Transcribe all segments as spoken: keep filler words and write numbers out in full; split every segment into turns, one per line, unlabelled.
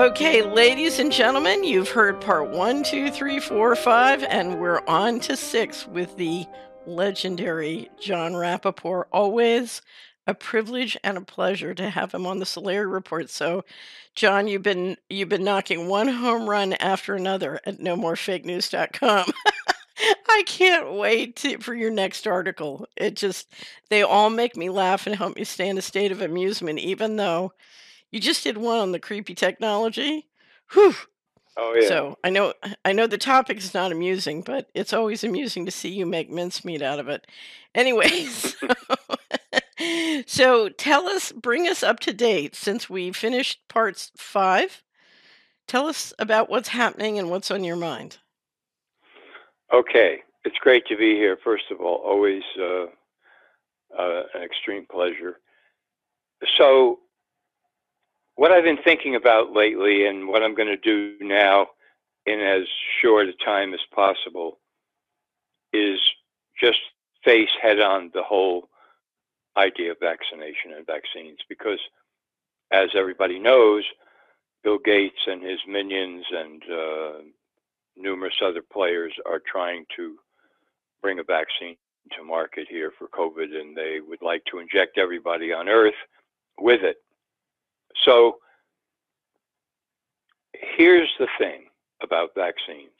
Okay, ladies and gentlemen, you've heard part one, two, three, four, five, and we're on to six with the legendary Jon Rappoport. Always a privilege and a pleasure to have him on the Solari Report. So, Jon, you've been you've been knocking one home run after another at no more fake news dot com. I can't wait to, for your next article. It just they all make me laugh and help me stay in a state of amusement, even though you just did one on the creepy technology. Whew.
Oh yeah.
So I know I know the topic is not amusing, but it's always amusing to see you make mincemeat out of it. Anyways, so, so tell us, bring us up to date since we finished parts five. Tell us about what's happening and what's on your mind.
Okay, it's great to be here. First of all, always uh, uh, an extreme pleasure. So, what I've been thinking about lately, and what I'm going to do now in as short a time as possible, is just face head on the whole idea of vaccination and vaccines. Because, as everybody knows, Bill Gates and his minions and uh, numerous other players are trying to bring a vaccine to market here for COVID, and they would like to inject everybody on Earth with it. So here's the thing about vaccines.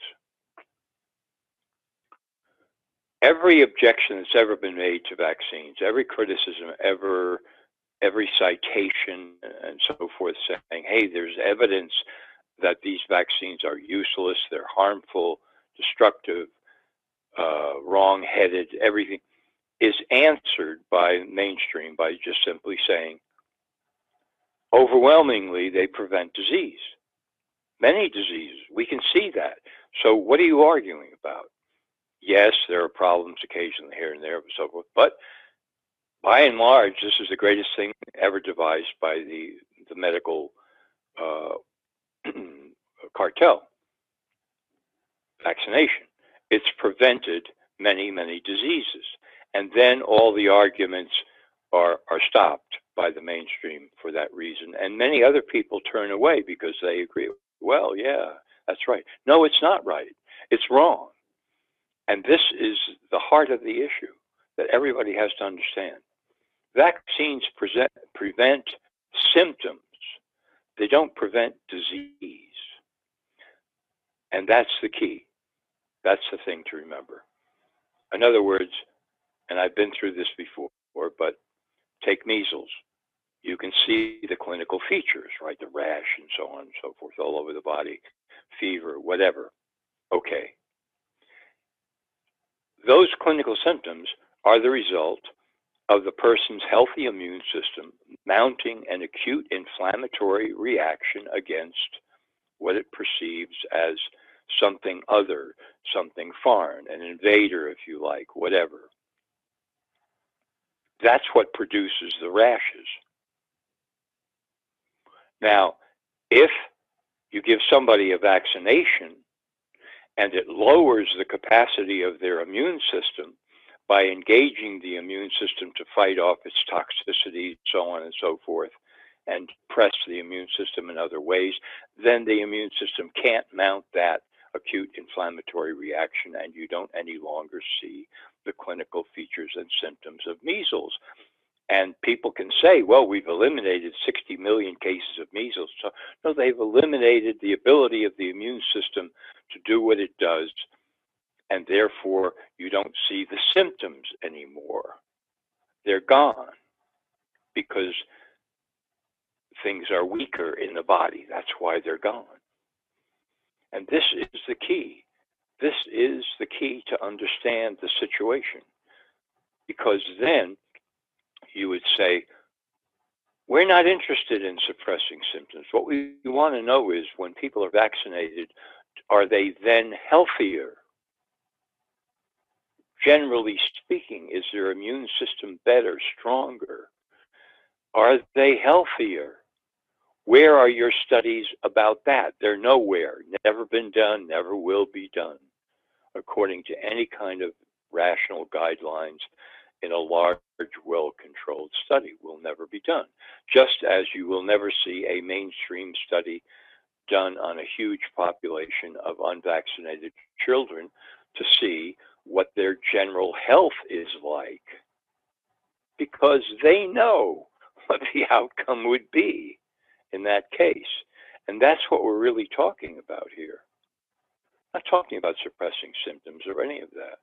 Every objection that's ever been made to vaccines, every criticism ever, every citation and so forth saying, hey, there's evidence that these vaccines are useless, they're harmful, destructive, uh, wrong-headed, everything, is answered by mainstream by just simply saying, overwhelmingly, they prevent disease. Many diseases, we can see that. So what are you arguing about? Yes, there are problems occasionally here and there, and so forth, but by and large, this is the greatest thing ever devised by the, the medical uh, cartel, vaccination. It's prevented many, many diseases. And then all the arguments are, are stopped by the mainstream for that reason. And many other people turn away because they agree, well, yeah, that's right. No, it's not right. It's wrong. And this is the heart of the issue that everybody has to understand. Vaccines present, prevent symptoms. They don't prevent disease. And that's the key. That's the thing to remember. In other words, and I've been through this before, but take measles. You can see the clinical features, right? The rash and so on and so forth, all over the body, fever, whatever. Okay. Those clinical symptoms are the result of the person's healthy immune system mounting an acute inflammatory reaction against what it perceives as something other, something foreign, an invader, if you like, whatever. That's what produces the rashes. Now, if you give somebody a vaccination and it lowers the capacity of their immune system by engaging the immune system to fight off its toxicity, so on and so forth, and press the immune system in other ways, then the immune system can't mount that acute inflammatory reaction, and you don't any longer see the clinical features and symptoms of measles. And people can say, well, we've eliminated sixty million cases of measles. So, no, they've eliminated the ability of the immune system to do what it does, and therefore you don't see the symptoms anymore. They're gone because things are weaker in the body. That's why they're gone. And this is the key. This is the key to understand the situation. Because then you would say, we're not interested in suppressing symptoms. What we want to know is when people are vaccinated, are they then healthier? Generally speaking, is their immune system better, stronger? Are they healthier? Where are your studies about that? They're nowhere, never been done, never will be done, according to any kind of rational guidelines in a large, well-controlled study will never be done. Just as you will never see a mainstream study done on a huge population of unvaccinated children to see what their general health is like, because they know what the outcome would be in that case. And that's what we're really talking about here. I'm not talking about suppressing symptoms or any of that.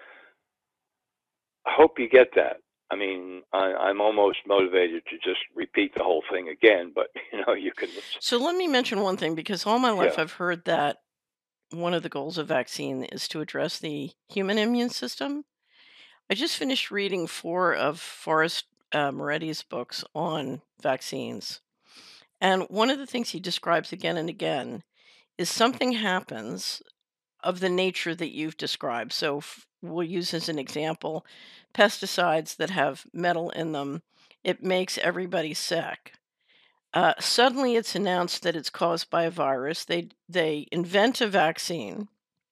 I hope you get that. I mean, I, I'm almost motivated to just repeat the whole thing again, but you know, you can listen.
So let me mention one thing, because all my life
Yeah.
I've heard that one of the goals of vaccine is to address the human immune system. I just finished reading four of Forrest uh, Moretti's books on vaccines. And one of the things he describes again and again is something happens of the nature that you've described. So f- we'll use as an example pesticides that have metal in them. It makes everybody sick. Uh, suddenly, it's announced that it's caused by a virus. They they invent a vaccine.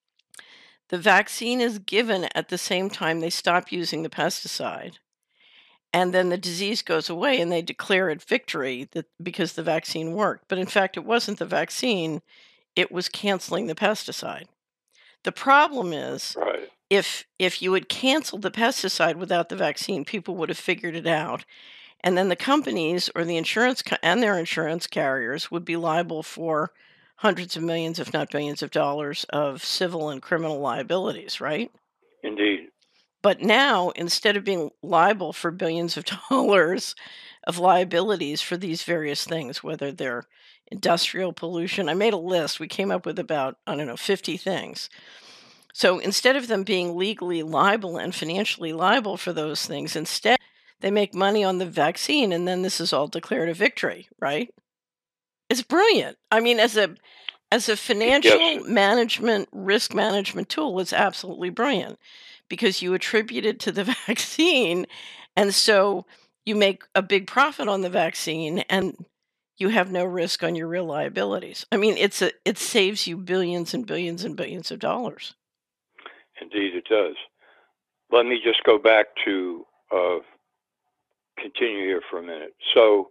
The vaccine is given at the same time they stop using the pesticide, and then the disease goes away, and they declare it victory that because the vaccine worked. But in fact, it wasn't the vaccine; it was canceling the pesticide. The problem is,
Right.
if if you had canceled the pesticide without the vaccine, people would have figured it out. And then the companies or the insurance co- and their insurance carriers would be liable for hundreds of millions, if not billions of dollars of civil and criminal liabilities, right?
Indeed.
But now, instead of being liable for billions of dollars of liabilities for these various things, whether they're industrial pollution, I made a list. We came up with about, I don't know, fifty things. So instead of them being legally liable and financially liable for those things, instead they make money on the vaccine, and then this is all declared a victory, right? It's brilliant. I mean, as a as a financial
Yes.
management, risk management tool, it's absolutely brilliant because you attribute it to the vaccine, and so you make a big profit on the vaccine, and you have no risk on your real liabilities. I mean, it's a it saves you billions and billions and billions of dollars.
Indeed, it does. Let me just go back to uh, continue here for a minute. So,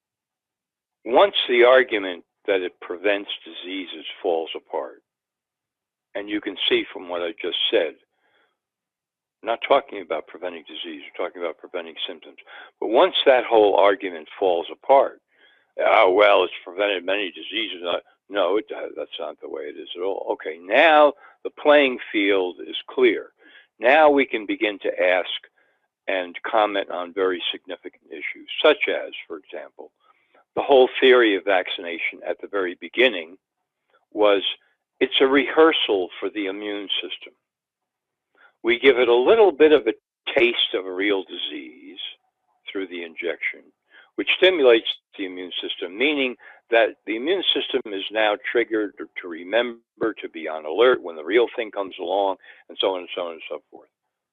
once the argument that it prevents diseases falls apart, and you can see from what I just said, I'm not talking about preventing disease, we're talking about preventing symptoms. But once that whole argument falls apart, oh, well, it's prevented many diseases. No, it, that's not the way it is at all. Okay, now the playing field is clear. Now we can begin to ask and comment on very significant issues, such as, for example, the whole theory of vaccination at the very beginning was it's a rehearsal for the immune system. We give it a little bit of a taste of a real disease through the injection, which stimulates the immune system, meaning that the immune system is now triggered to remember, to be on alert when the real thing comes along, and so on and so on and so forth.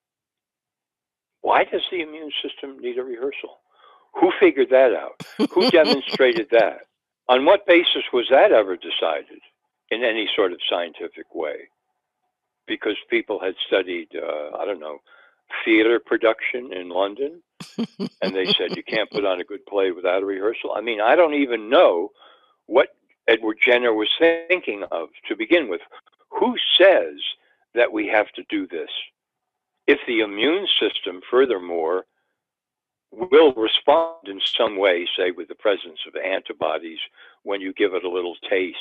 Why does the immune system need a rehearsal? Who figured that out? Who demonstrated that? On what basis was that ever decided in any sort of scientific way? Because people had studied, uh, I don't know, theater production in London, and they said you can't put on a good play without a rehearsal. I mean, I don't even know what Edward Jenner was thinking of to begin with. Who says that we have to do this? If the immune system, furthermore, will respond in some way, say with the presence of antibodies, when you give it a little taste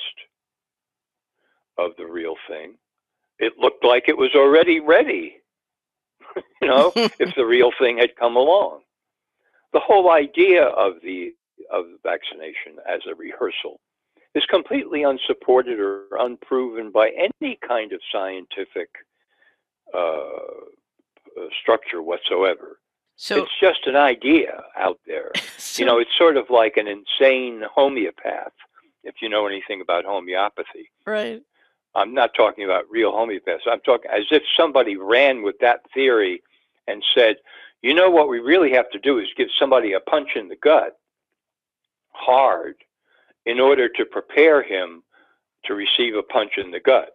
of the real thing, it looked like it was already ready, you know, if the real thing had come along. The whole idea of the of vaccination as a rehearsal is completely unsupported or unproven by any kind of scientific uh, structure whatsoever. So it's just an idea out there. So, you know, it's sort of like an insane homeopath, if you know anything about homeopathy.
Right.
I'm not talking about real homeopaths. I'm talking as if somebody ran with that theory and said, you know, what we really have to do is give somebody a punch in the gut hard in order to prepare him to receive a punch in the gut.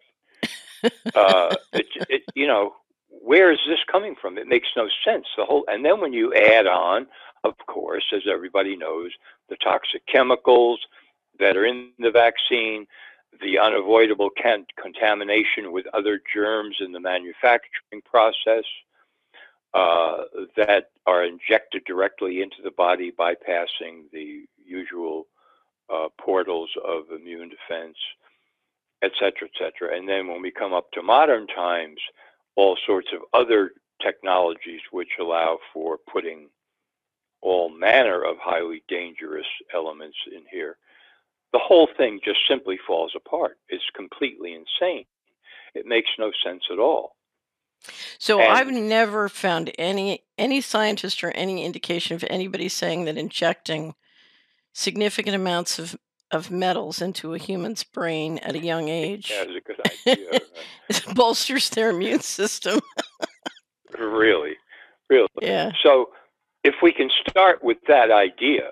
uh, it, it, you know, where is this coming from? It makes no sense. The whole, and then when you add on, of course, as everybody knows, the toxic chemicals, that are in the vaccine, the unavoidable can- contamination with other germs in the manufacturing process uh, that are injected directly into the body, bypassing the usual uh, portals of immune defense, et cetera, et cetera. And then when we come up to modern times, all sorts of other technologies which allow for putting all manner of highly dangerous elements in here. The whole thing just simply falls apart. It's completely insane. It makes no sense at all.
So
And-
I've never found any any scientist or any indication of anybody saying that injecting significant amounts of, of metals into a human's brain at a young age
Yeah, it's a good idea. Right?
bolsters their immune system.
Really, really.
Yeah.
So if we can start with that idea,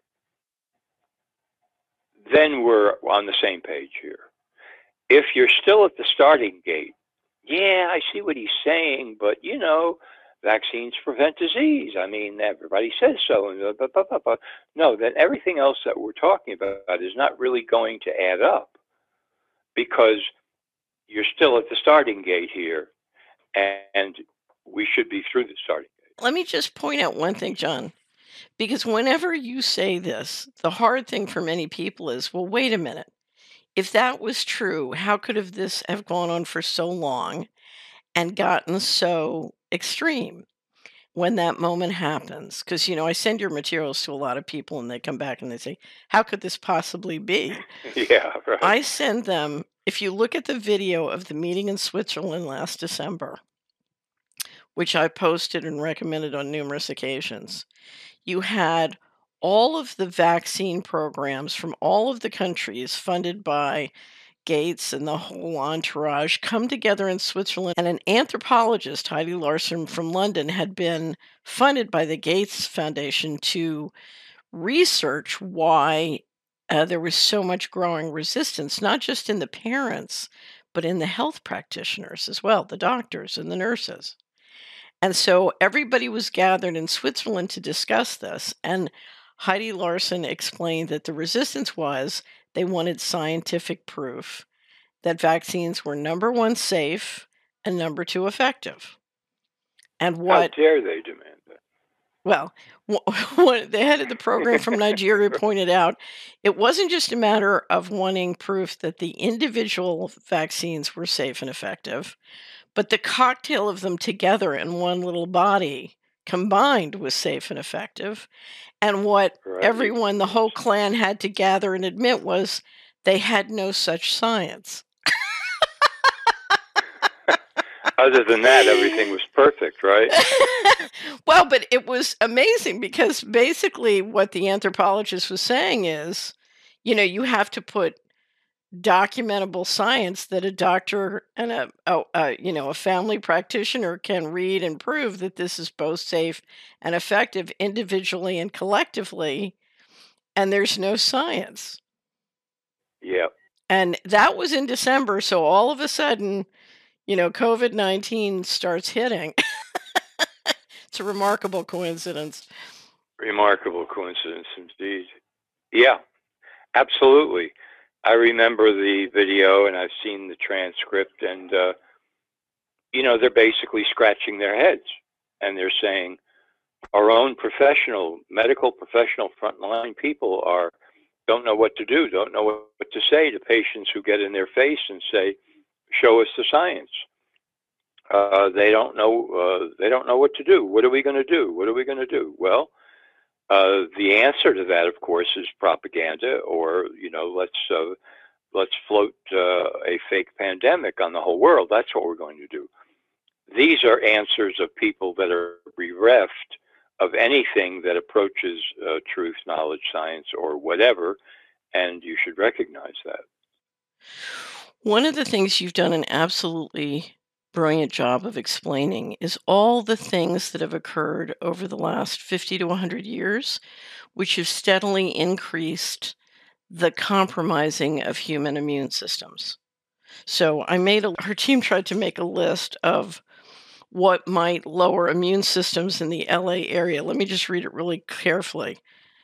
then we're on the same page here. If you're still at the starting gate, yeah, I see what he's saying, but you know, vaccines prevent disease. I mean, everybody says so. And blah, blah, blah, blah. No, then everything else that we're talking about is not really going to add up, because you're still at the starting gate here, and we should be through the starting gate.
Let me just point out one thing, John, because whenever you say this, the hard thing for many people is, well, wait a minute. If that was true, how could have this have gone on for so long and gotten so extreme when that moment happens? Because, you know, I send your materials to a lot of people and they come back and they say, how could this possibly be?
Yeah, right.
I send them, if you look at the video of the meeting in Switzerland last December, which I posted and recommended on numerous occasions, you had all of the vaccine programs from all of the countries funded by Gates and the whole entourage come together in Switzerland. And an anthropologist, Heidi Larson from London, had been funded by the Gates Foundation to research why uh, there was so much growing resistance, not just in the parents, but in the health practitioners as well, the doctors and the nurses. And so everybody was gathered in Switzerland to discuss this. And Heidi Larson explained that the resistance was they wanted scientific proof that vaccines were, number one, safe, and number two, effective. And what?
How dare they demand that?
Well, what the head of the program from Nigeria pointed out, it wasn't just a matter of wanting proof that the individual vaccines were safe and effective, but the cocktail of them together in one little body combined was safe and effective. And what
Right.
everyone, the whole clan, had to gather and admit was they had no such science.
Other than that, everything was perfect, right?
Well, but it was amazing because basically what the anthropologist was saying is, you know, you have to put documentable science that a doctor and a, a, a you know a family practitioner can read and prove that this is both safe and effective individually and collectively, and there's no science.
Yeah.
And that was in December, so all of a sudden, you know, COVID nineteen starts hitting. It's a remarkable coincidence.
Remarkable coincidence indeed. Yeah, absolutely. I remember the video and I've seen the transcript, and, uh, you know, they're basically scratching their heads and they're saying our own professional, medical professional frontline people are don't know what to do, don't know what, what to say to patients who get in their face and say, show us the science. Uh, they don't know. Uh, they don't know what to do. What are we going to do? What are we going to do? Well, uh, the answer to that, of course, is propaganda, or you know, let's uh, let's float uh, a fake pandemic on the whole world. That's what we're going to do. These are answers of people that are bereft of anything that approaches uh, truth, knowledge, science, or whatever, and you should recognize that.
One of the things you've done an absolutely brilliant job of explaining is all the things that have occurred over the last fifty to one hundred years, which have steadily increased the compromising of human immune systems. So I made a, her team tried to make a list of what might lower immune systems in the L A area. Let me just read it really carefully.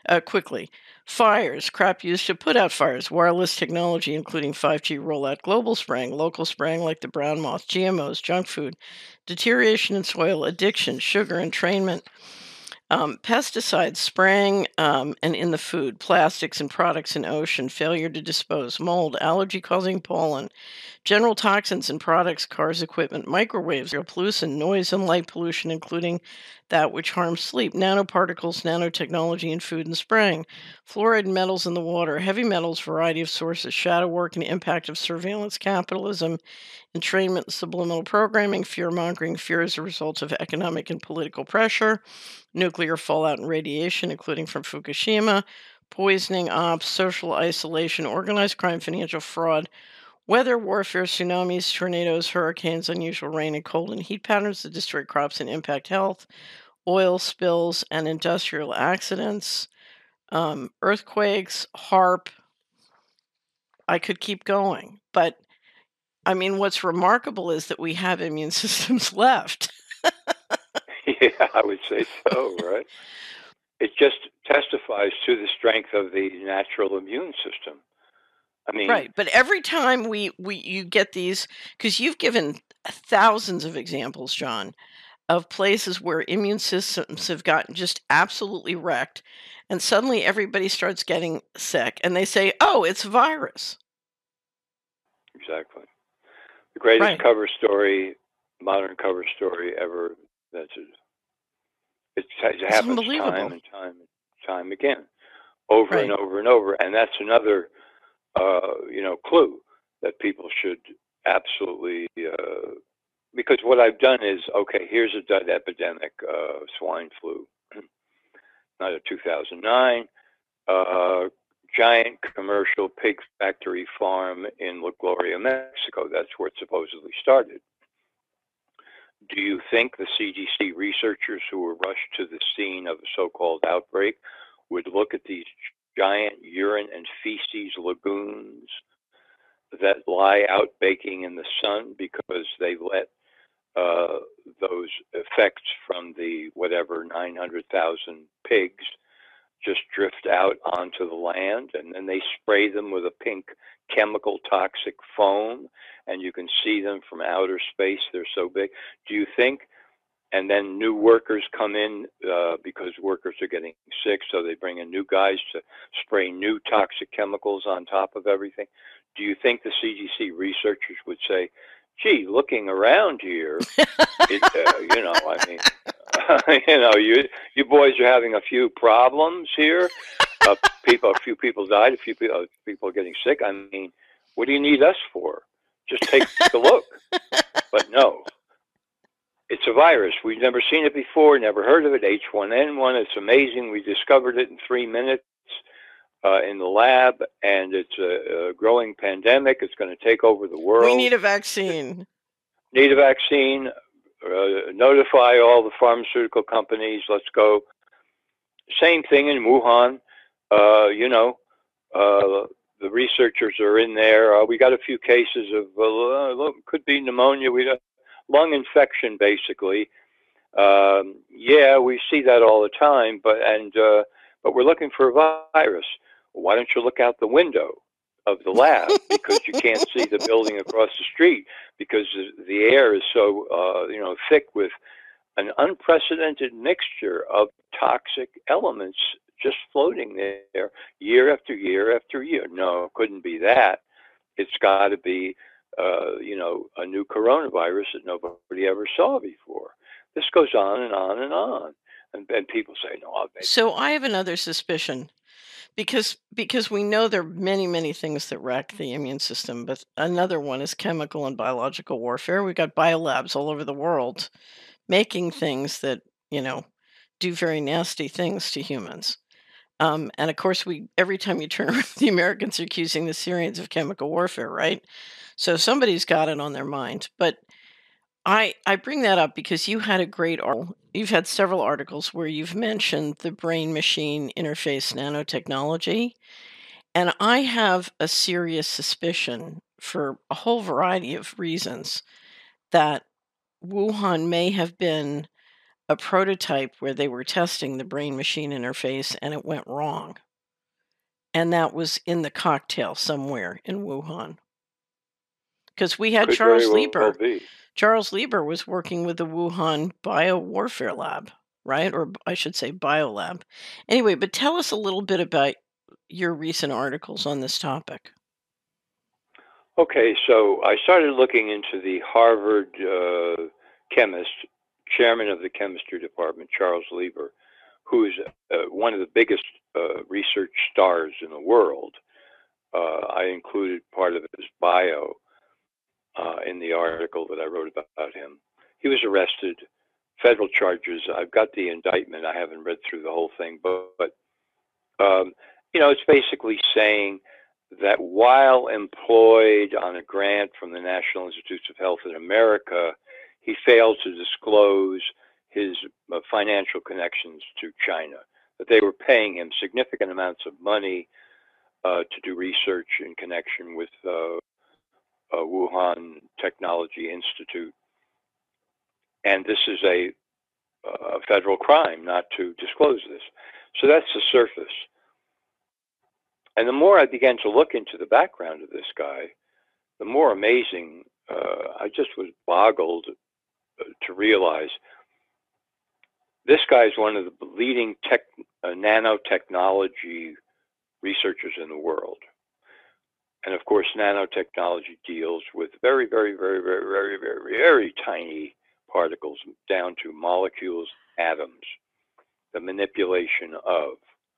uh, quickly. Fires, crop used to put out fires, wireless technology, including five G rollout, global spraying, local spraying like the brown moth, G M Os, junk food, deterioration in soil, addiction, sugar, entrainment, um, pesticides, spraying um, and in the food, plastics and products in ocean, failure to dispose, mold, allergy-causing pollen, general toxins in products, cars, equipment, microwaves, air pollution, noise and light pollution, including that which harms sleep, nanoparticles, nanotechnology in food and spraying, fluoride and metals in the water, heavy metals, variety of sources, shadow work and impact of surveillance capitalism, entrainment and subliminal programming, fear-mongering, fear as a result of economic and political pressure, nuclear fallout and radiation, including from Fukushima, poisoning, ops, social isolation, organized crime, financial fraud, weather, warfare, tsunamis, tornadoes, hurricanes, unusual rain and cold and heat patterns that destroy crops and impact health, oil spills and industrial accidents, um, earthquakes, HAARP. I could keep going. But, I mean, what's remarkable is that we have immune systems left.
Yeah, I would say so, right? It just testifies to the strength of the natural immune system. I mean,
Right, but every time we we you get these, because you've given thousands of examples, John, of places where immune systems have gotten just absolutely wrecked, and suddenly everybody starts getting sick, and they say, "Oh, it's a virus."
exactly. The greatest
Right.
cover story, modern cover story ever. That's it. It, it
It's
happens time
unbelievable.
and time and time again, over and
Right.
over and over. And that's another, uh, you know, clue that people should absolutely. Uh, because what I've done is, okay, here's a dead epidemic, uh, swine flu, not a two thousand nine, uh, giant commercial pig factory farm in La Gloria, Mexico. That's where it supposedly started. Do you think the C D C researchers who were rushed to the scene of a so-called outbreak would look at these giant urine and feces lagoons that lie out baking in the sun because they let uh, those effects from the whatever nine hundred thousand pigs just drift out onto the land, and then they spray them with a pink chemical toxic foam, and you can see them from outer space. They're so big. Do you think? And then new workers come in uh, because workers are getting sick, so they bring in new guys to spray new toxic chemicals on top of everything. Do you think the C D C researchers would say, "Gee, looking around here, it, uh, you know, I mean, you know, you you boys are having a few problems here. Uh, people, a few people died. A few people, uh, people are getting sick. I mean, what do you need us for? Just take a look." But no, it's a virus. We've never seen it before. Never heard of it. H one N one. It's amazing. We discovered it in three minutes uh, in the lab, and it's a, a growing pandemic. It's going to take over the world.
We need a vaccine.
Need a vaccine. Uh, notify all the pharmaceutical companies. Let's go. Same thing in Wuhan. Uh, you know, uh, the researchers are in there. Uh, we got a few cases of uh, could be pneumonia. We got lung infection, basically. Um, yeah, we see that all the time. But and uh, but we're looking for a virus. Why don't you look out the window of the lab, because you can't see the building across the street because the air is so uh, you know thick with an unprecedented mixture of toxic elements just floating there year after year after year. No, it couldn't be that. It's got to be uh, you know a new coronavirus that nobody ever saw before. This goes on and on and on, and, and people say, "No, I'll make."
So I have another suspicion. Because because we know there are many, many things that wreck the immune system, but another one is chemical and biological warfare. We've got biolabs all over the world making things that, you know, do very nasty things to humans. Um, and of course, we every time you turn around, the Americans are accusing the Syrians of chemical warfare, right? So somebody's got it on their mind. But I I bring that up because you had a great article. You've had several articles where you've mentioned the brain machine interface nanotechnology. And I have a serious suspicion for a whole variety of reasons that Wuhan may have been a prototype where they were testing the brain-machine interface and it went wrong. And that was in the cocktail somewhere in Wuhan. Because we had
Could
Charles
very well
Lieber.
be.
Charles Lieber was working with the Wuhan Biowarfare Lab, right? Or I should say Biolab. Anyway, but tell us a little bit about your recent articles on this topic.
Okay, so I started looking into the Harvard uh, chemist, chairman of the chemistry department, Charles Lieber, who is uh, one of the biggest uh, research stars in the world. Uh, I included part of his bio uh, in the article that I wrote about him. He was arrested, federal charges. I've got the indictment. I haven't read through the whole thing, but, but um, you know, it's basically saying that while employed on a grant from the National Institutes of Health in America, he failed to disclose his uh, financial connections to China, that they were paying him significant amounts of money uh, to do research in connection with uh, uh, Wuhan Technology Institute. And this is a, a federal crime not to disclose this. So that's the surface. And the more I began to look into the background of this guy, the more amazing uh, I just was boggled to realize this guy is one of the leading tech, uh, nanotechnology researchers in the world. And of course, nanotechnology deals with very, very, very, very, very, very, very tiny particles down to molecules, atoms, the manipulation of.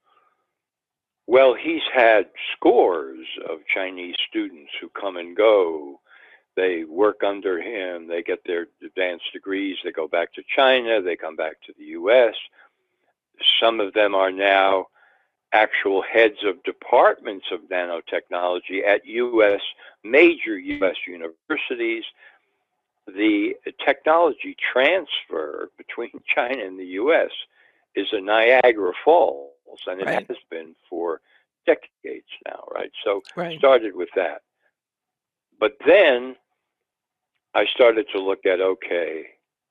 Well, he's had scores of Chinese students who come and go. They work under him. They get their advanced degrees. They go back to China. They come back to the U S. Some of them are now actual heads of departments of nanotechnology at U S, major U S universities. The technology transfer between China and the U S is a Niagara Falls, and it
Right.
has been for decades now, right? So
Right.
started with that. But then I started to look at, okay,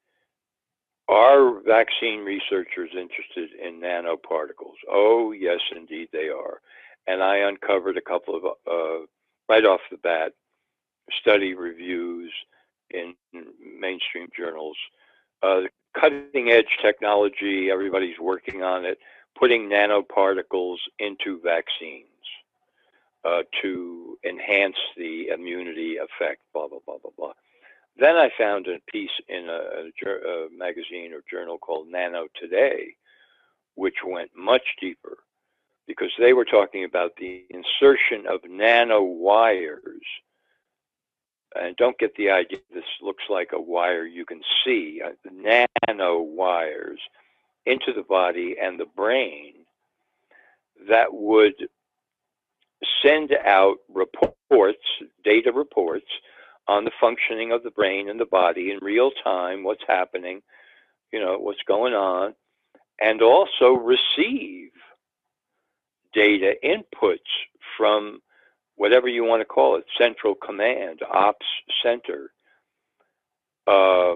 are vaccine researchers interested in nanoparticles? Oh, yes, indeed they are. And I uncovered a couple of, uh, right off the bat, study reviews in mainstream journals. Uh, cutting edge technology, everybody's working on it, putting nanoparticles into vaccines uh, to enhance the immunity effect, blah, blah, blah, blah, blah. Then I found a piece in a, a, a magazine or journal called Nano Today, which went much deeper because they were talking about the insertion of nano wires. And don't get the idea this looks like a wire you can see, uh, nano wires into the body and the brain that would send out reports, data reports, on the functioning of the brain and the body in real time, what's happening, you know, what's going on, and also receive data inputs from whatever you want to call it, central command, ops center. Uh,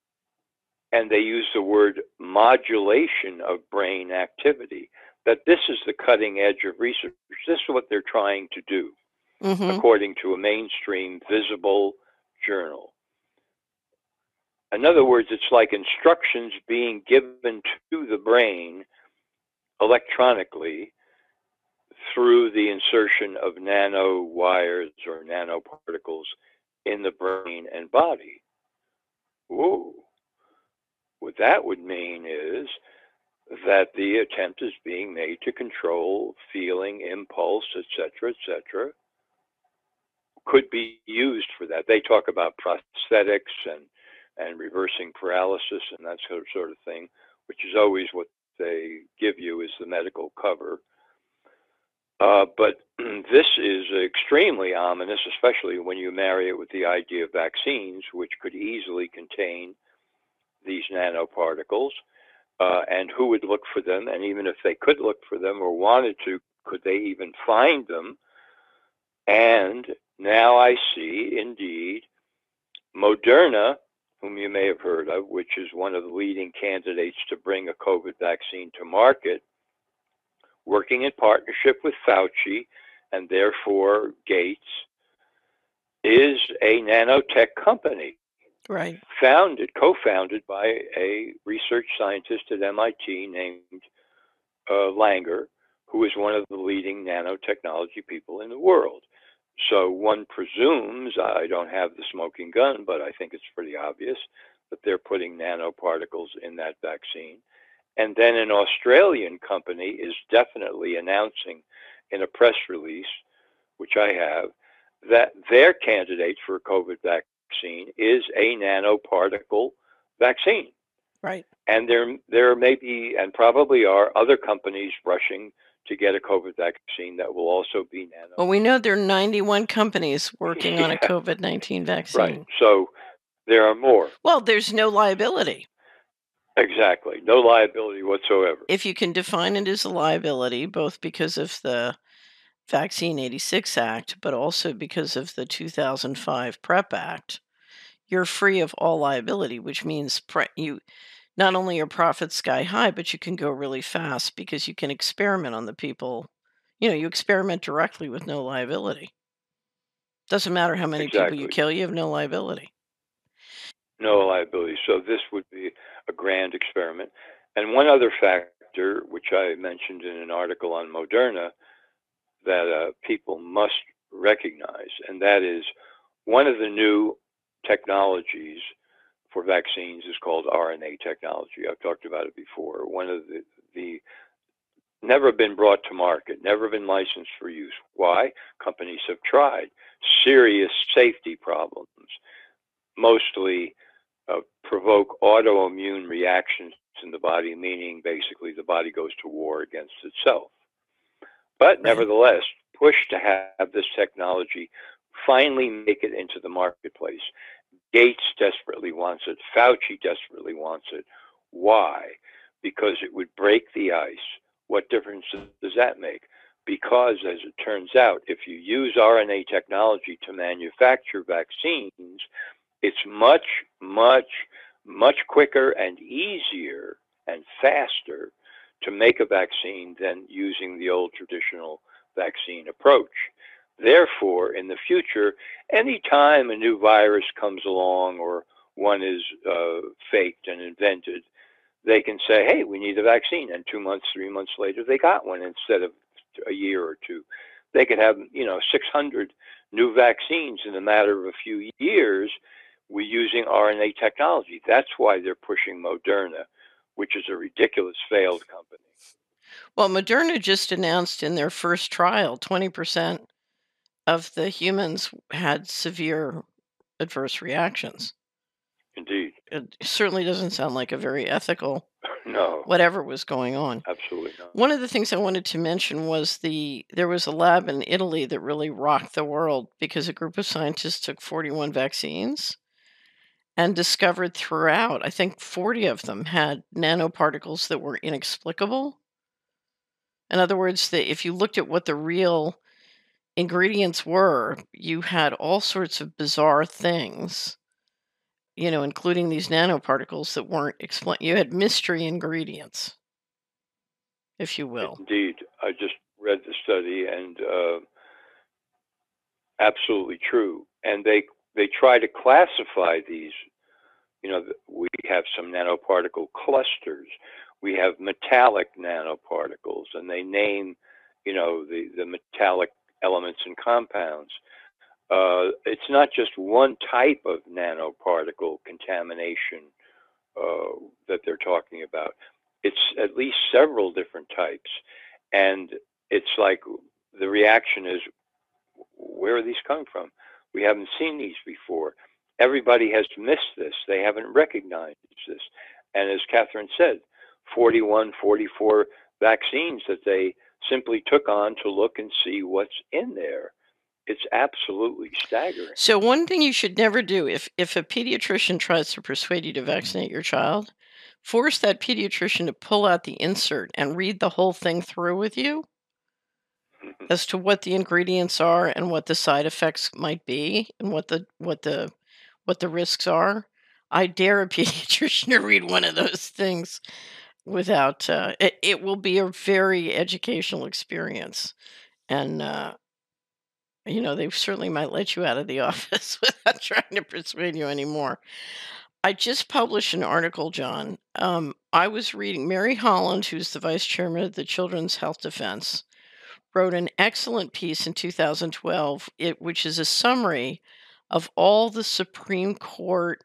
and they use the word modulation of brain activity, that this is the cutting edge of research. This is what they're trying to do, mm-hmm. according to a mainstream visible journal. In other words, it's like instructions being given to the brain electronically through the insertion of nano wires or nanoparticles in the brain and body. Whoa. What that would mean is that the attempt is being made to control feeling, impulse, et cetera, et cetera, could be used for that. They talk about prosthetics and, and reversing paralysis and that sort of thing, which is always what they give you as the medical cover. Uh, but this is extremely ominous, especially when you marry it with the idea of vaccines, which could easily contain these nanoparticles. Uh, and who would look for them? And even if they could look for them or wanted to, could they even find them? And now I see, indeed, Moderna whom you may have heard of, which is one of the leading candidates to bring a COVID vaccine to market, working in partnership with Fauci and therefore Gates, is a nanotech company.
Right.
Founded, co-founded by a research scientist at M I T named uh, Langer, who is one of the leading nanotechnology people in the world. So one presumes, I don't have the smoking gun, but I think it's pretty obvious that they're putting nanoparticles in that vaccine. And then an Australian company is definitely announcing in a press release, which I have, that their candidate for a COVID vaccine is a nanoparticle vaccine.
Right.
And there, there may be, and probably are, other companies rushing to get a COVID vaccine that will also be nano.
Well, we know there are ninety-one companies working
Yeah.
on a COVID nineteen vaccine.
Right. So there are more.
Well, there's no liability.
Exactly. No liability whatsoever.
If you can define it as a liability, both because of the Vaccine eighty-six Act, but also because of the two thousand five PrEP Act, you're free of all liability, which means pre- you not only are profits sky high, but you can go really fast because you can experiment on the people. You know, you experiment directly with no liability. Doesn't matter how many
Exactly.
people you kill, you have no liability.
No liability. So this would be a grand experiment. And one other factor, which I mentioned in an article on Moderna, that uh, people must recognize, and that is one of the new technologies for vaccines is called R N A technology. I've talked about it before. One of the, the never been brought to market, never been licensed for use. Why? Companies have tried. Serious safety problems, mostly uh, provoke autoimmune reactions in the body, meaning basically the body goes to war against itself. But
Right.
nevertheless, push to have this technology finally make it into the marketplace. Gates desperately wants it. Fauci desperately wants it. Why? Because it would break the ice. What difference does that make? Because, as it turns out, if you use R N A technology to manufacture vaccines, it's much, much, much quicker and easier and faster to make a vaccine than using the old traditional vaccine approach. Therefore, in the future, anytime a new virus comes along or one is uh, faked and invented, they can say, hey, we need a vaccine. And two months, three months later, they got one instead of a year or two. They could have, you know, six hundred new vaccines in a matter of a few years. We're using R N A technology. That's why they're pushing Moderna, which is a ridiculous failed company.
Well, Moderna just announced in their first trial, twenty percent of the humans had severe adverse reactions.
Indeed.
It certainly doesn't sound like a very ethical,
no,
whatever was going on.
Absolutely not.
One of the things I wanted to mention was the there was a lab in Italy that really rocked the world because a group of scientists took forty-one vaccines and discovered throughout, I think forty of them had nanoparticles that were inexplicable. In other words, that if you looked at what the real ingredients were, you had all sorts of bizarre things, you know, including these nanoparticles that weren't explained. You had mystery ingredients, if you will.
Indeed. I just read the study, and uh, absolutely true. And they they try to classify these. You know, we have some nanoparticle clusters. We have metallic nanoparticles, and they name, you know, the, the metallic elements and compounds. Uh, it's not just one type of nanoparticle contamination uh, that they're talking about. It's at least several different types. And it's like the reaction is, where are these coming from? We haven't seen these before. Everybody has missed this. They haven't recognized this. And as Catherine said, forty-one, forty-four vaccines that they simply took on to look and see what's in there. It's absolutely staggering.
So one thing you should never do, if if a pediatrician tries to persuade you to vaccinate your child, force that pediatrician to pull out the insert and read the whole thing through with you as to what the ingredients are and what the side effects might be and what the what the what the risks are. I dare a pediatrician to read one of those things without, uh, it, it will be a very educational experience. And, uh, you know, they certainly might let you out of the office without trying to persuade you anymore. I just published an article, John. Um, I was reading Mary Holland, who's the vice chairman of the Children's Health Defense, wrote an excellent piece in two thousand twelve, it, which is a summary of all the Supreme Court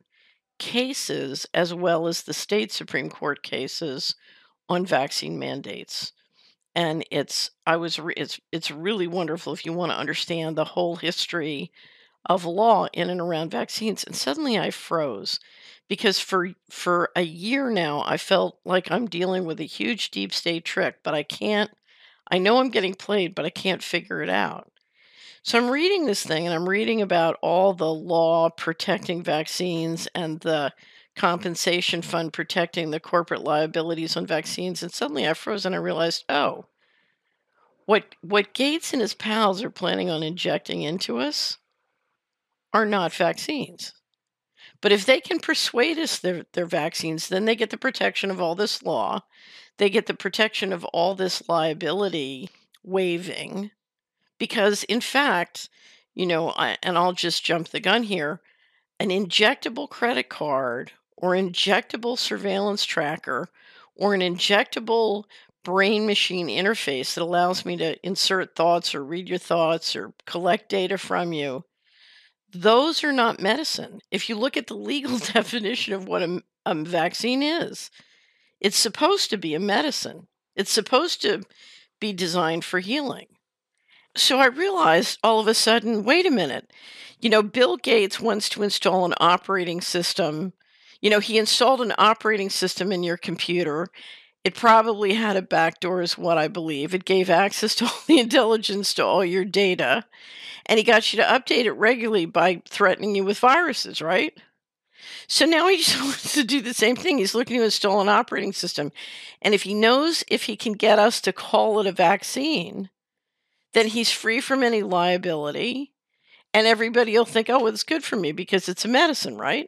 cases as well as the state Supreme Court cases on vaccine mandates. And it's I was re- it's it's really wonderful if you want to understand the whole history of law in and around vaccines. And suddenly I froze because for for a year now I felt like I'm dealing with a huge deep state trick, but I can't I know I'm getting played, but I can't figure it out. So I'm reading this thing and I'm reading about all the law protecting vaccines and the compensation fund protecting the corporate liabilities on vaccines. And suddenly I froze and I realized, oh, what what Gates and his pals are planning on injecting into us are not vaccines. But if they can persuade us they're, they're vaccines, then they get the protection of all this law. They get the protection of all this liability waiving. Because, in fact, you know, I, and I'll just jump the gun here, an injectable credit card or injectable surveillance tracker or an injectable brain machine interface that allows me to insert thoughts or read your thoughts or collect data from you, those are not medicine. If you look at the legal definition of what a, a vaccine is, it's supposed to be a medicine. It's supposed to be designed for healing. So I realized all of a sudden, wait a minute. You know, Bill Gates wants to install an operating system. You know, he installed an operating system in your computer. It probably had a backdoor, is what I believe. It gave access to all the intelligence to all your data. And he got you to update it regularly by threatening you with viruses, right? So now he just wants to do the same thing. He's looking to install an operating system. And if he knows if he can get us to call it a vaccine, then he's free from any liability. And everybody will think, oh, well, it's good for me because it's a medicine, right?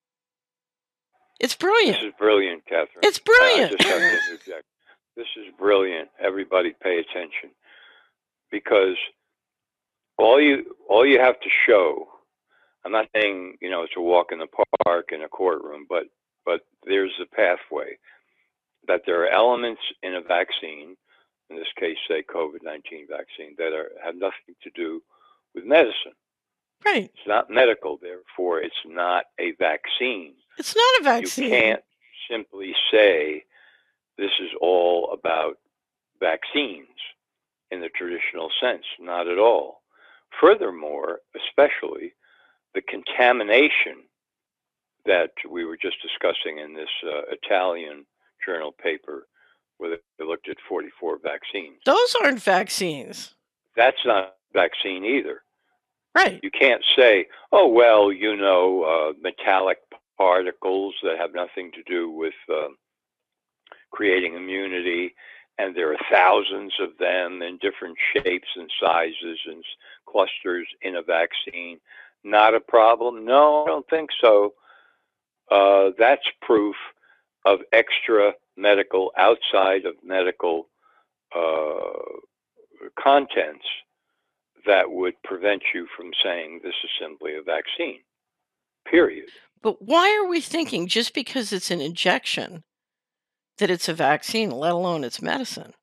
It's brilliant.
This is brilliant, Catherine.
It's brilliant.
I just have to interject. This is brilliant. Everybody pay attention. Because all you all you have to show, I'm not saying, you know, it's a walk in the park in a courtroom, but but there's a pathway that there are elements in a vaccine, in this case, say COVID nineteen vaccine, that are have nothing to do with medicine.
Right.
It's not medical, therefore it's not a vaccine.
It's not a vaccine.
You can't simply say this is all about vaccines in the traditional sense, not at all. Furthermore, especially the contamination that we were just discussing in this uh, Italian journal paper where they looked at forty-four vaccines.
Those aren't vaccines.
That's not a vaccine either.
Right.
You can't say, oh, well, you know, uh, metallic particles that have nothing to do with uh, creating immunity, and there are thousands of them in different shapes and sizes and clusters in a vaccine. Not a problem? No, I don't think so. Uh, that's proof of extra medical, outside of medical uh, contents that would prevent you from saying this is simply a vaccine, period.
But why are we thinking just because it's an injection that it's a vaccine, let alone it's medicine?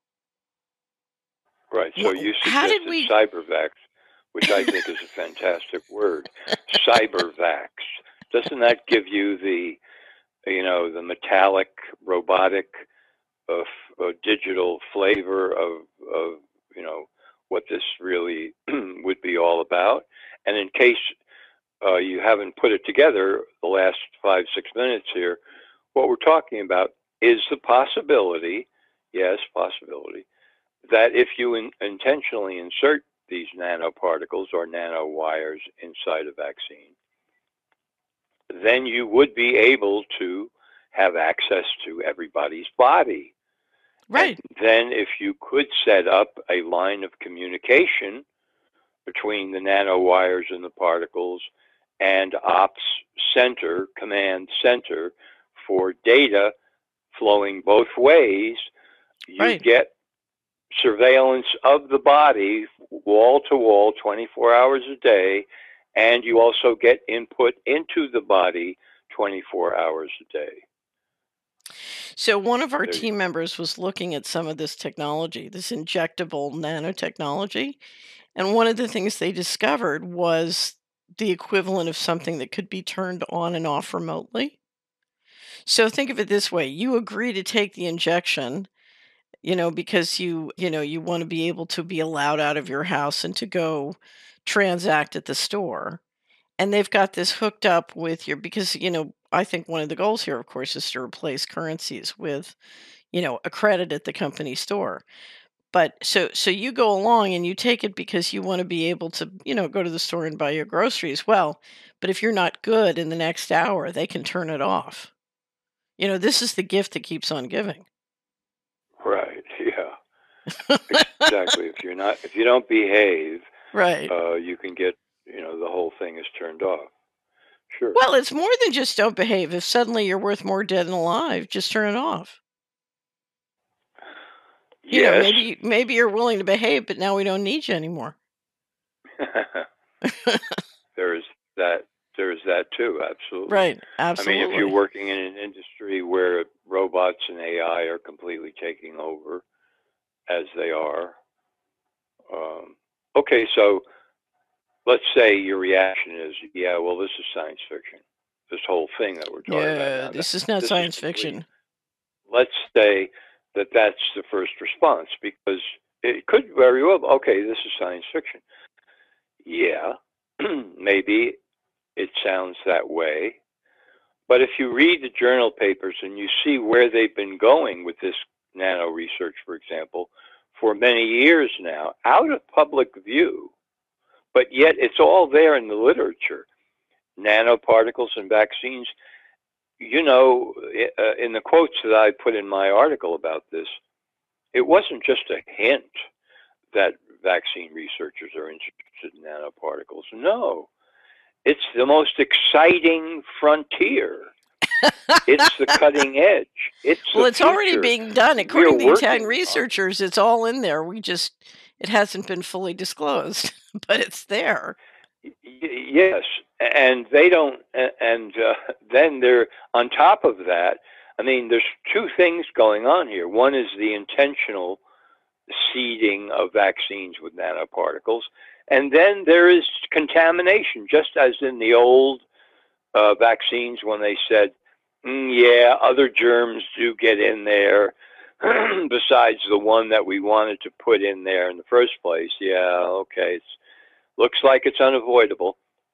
Right. So you
How
suggested
did we...
cybervax, which I think is a fantastic word. Cybervax. Doesn't that give you the, you know, the metallic, robotic, uh, uh, digital flavor of, of, you know, what this really would be all about? And in case uh, you haven't put it together the last five, six minutes here, what we're talking about is the possibility, yes, possibility, that if you in, intentionally insert these nanoparticles or nanowires inside a vaccine, then you would be able to have access to everybody's body.
Right.
And then if you could set up a line of communication between the nanowires and the particles and ops center, command center for data flowing both ways. You
Right.
get surveillance of the body wall to wall, twenty-four hours a day, and you also get input into the body twenty-four hours a day.
So one of our
There you
team members was looking at some of this technology, this injectable nanotechnology, and one of the things they discovered was the equivalent of something that could be turned on and off remotely. So think of it this way, you agree to take the injection, you know, because you, you know, you want to be able to be allowed out of your house and to go transact at the store. And they've got this hooked up with your because, you know, I think one of the goals here, of course, is to replace currencies with, you know, a credit at the company store. But so so you go along and you take it because you want to be able to, you know, go to the store and buy your groceries. Well, but if you're not good in the next hour, they can turn it off. You know, this is the gift that keeps on giving.
Right. Yeah. Exactly. If you're not, if you don't behave,
Right.
uh, you can get, you know, the whole thing is turned off. Sure.
Well, it's more than just don't behave. If suddenly you're worth more dead than alive, just turn it off. You know,
Yes.
maybe maybe you're willing to behave, but now we don't need you anymore.
There's that. There's that too. Absolutely.
Right.
I
Absolutely.
mean, if you're working in an industry where robots and A I are completely taking over, as they are, um, okay. So let's say your reaction is, yeah, well, this is science fiction. This whole thing that we're talking
Yeah,
about now.
this is not
this
science
is complete.
fiction.
Let's say that that's the first response, because it could very well, okay, this is science fiction. Yeah, maybe it sounds that way. But if you read the journal papers and you see where they've been going with this nano research, for example, for many years now, out of public view, but yet it's all there in the literature. Nanoparticles and vaccines, you know, in the quotes that I put in my article about this, it wasn't just a hint that vaccine researchers are interested in nanoparticles. No, it's the most exciting frontier. It's the cutting edge. It's
well,
the
it's already
future.
being done. According to the Italian
on-
researchers, it's all in there. We just, it hasn't been fully disclosed, but it's there.
Y- Yes, and they don't, a- and uh, then they're on top of that. I mean, there's two things going on here. One is the intentional seeding of vaccines with nanoparticles, and then there is contamination, just as in the old uh, vaccines when they said, mm, yeah, other germs do get in there besides the one that we wanted to put in there in the first place. Yeah, okay, it's looks like it's unavoidable.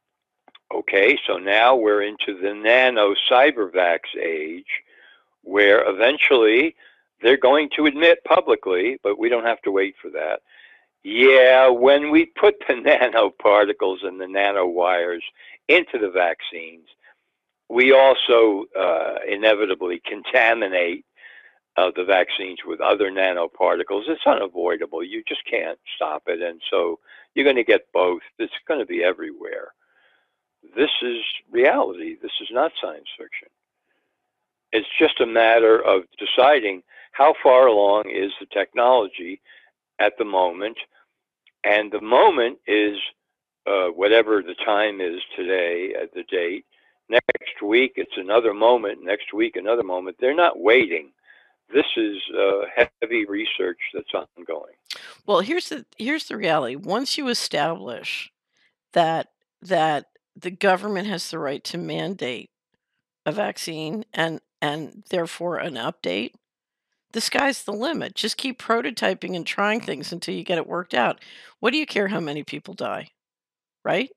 Okay, so now we're into the nano cybervax age, where eventually they're going to admit publicly, but we don't have to wait for that. Yeah, when we put the nanoparticles and the nanowires into the vaccines, we also uh, inevitably contaminate uh, the vaccines with other nanoparticles. It's unavoidable. You just can't stop it. And so you're going to get both. It's going to be everywhere. This is reality. This is not science fiction. It's just a matter of deciding how far along is the technology at the moment. And the moment is uh, whatever the time is today at the date. Next week, it's another moment. Next week, another moment. They're not waiting. This is uh, heavy research that's ongoing.
Well, here's the here's the reality. Once you establish that that the government has the right to mandate a vaccine and and therefore an update, the sky's the limit. Just keep prototyping and trying things until you get it worked out. What do you care how many people die? Right?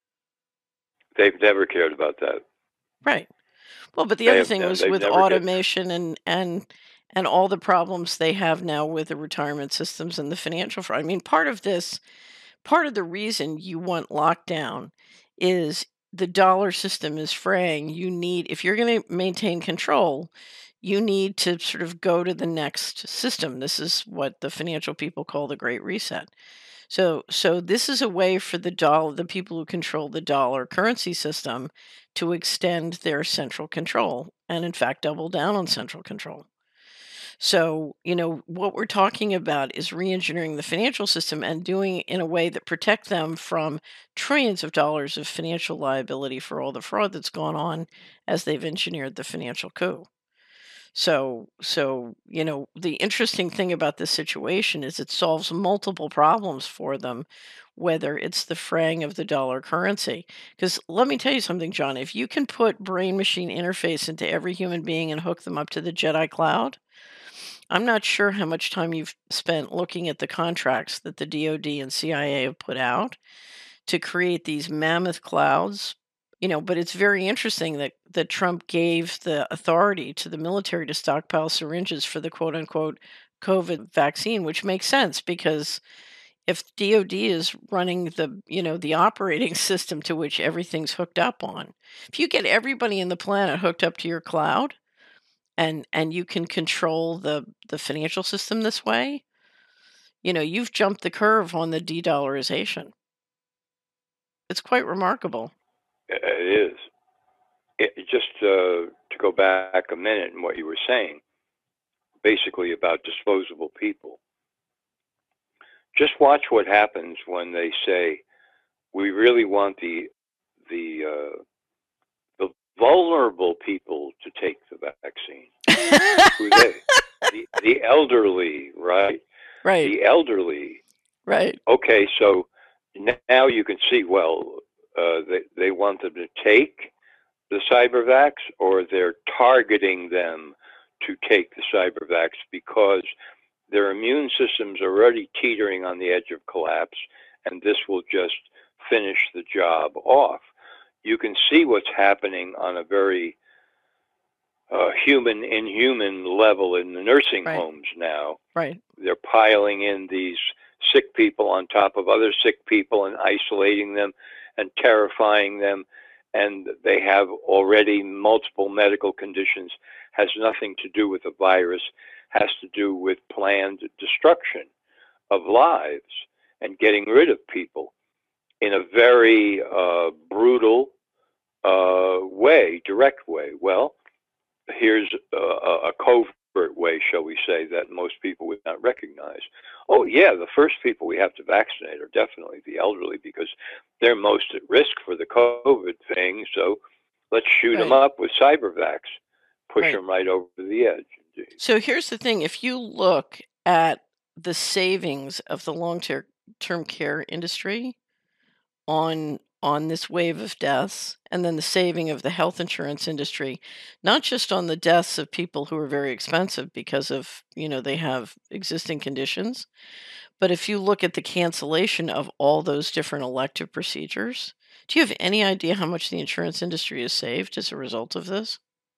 They've never cared about that.
Right. Well, but the
They
other
have
thing
no-
was
they've
with
never cared.
automation and and and all the problems they have now with the retirement systems and the financial fraud. I mean, part of this, part of the reason you want lockdown is the dollar system is fraying. You need, if you're going to maintain control, you need to sort of go to the next system. This is what the financial people call the Great Reset. So so this is a way for the dollar the people who control the dollar currency system to extend their central control and in fact double down on central control. So, you know, what we're talking about is re-engineering the financial system and doing it in a way that protect them from trillions of dollars of financial liability for all the fraud that's gone on as they've engineered the financial coup. So, so you know, the interesting thing about this situation is it solves multiple problems for them, whether it's the fraying of the dollar currency. Because let me tell you something, John, if you can put brain machine interface into every human being and hook them up to the Jedi cloud, I'm not sure how much time you've spent looking at the contracts that the D O D and C I A have put out to create these mammoth clouds. You know, but it's very interesting that that Trump gave the authority to the military to stockpile syringes for the quote unquote COVID vaccine, which makes sense because if D O D is running the, you know, the operating system to which everything's hooked up on, if you get everybody in the planet hooked up to your cloud and and you can control the the financial system this way, you know, you've jumped the curve on the de-dollarization. It's quite remarkable.
It is. It, just uh, to go back a minute in what you were saying, basically about disposable people. Just watch what happens when they say, we really want the the uh, the vulnerable people to take the vaccine. Who are they? The, the elderly, right?
Right.
The elderly.
Right.
Okay, so now you can see, well, uh, they, they want them to take the cybervax, or they're targeting them to take the cybervax because their immune systems are already teetering on the edge of collapse, and this will just finish the job off. You can see what's happening on a very uh, human, inhuman level in the nursing
Right.
homes now.
Right.
They're piling in these sick people on top of other sick people and isolating them and terrifying them. And they have already multiple medical conditions. Has nothing to do with the virus, has to do with planned destruction of lives and getting rid of people in a very uh, brutal uh, way, direct way. Well, here's a, a covert way, shall we say, that most people would not recognize. Oh, yeah, the first people we have to vaccinate are definitely the elderly because they're most at risk for the COVID thing. So let's shoot
Right.
them up with cybervax, push
Right.
them right over the edge. Indeed.
So here's the thing. If you look at the savings of the long-term care industry on on this wave of deaths, and then the saving of the health insurance industry, not just on the deaths of people who are very expensive because of, you know, they have existing conditions, but if you look at the cancellation of all those different elective procedures, do you have any idea how much the insurance industry has saved as a result of this?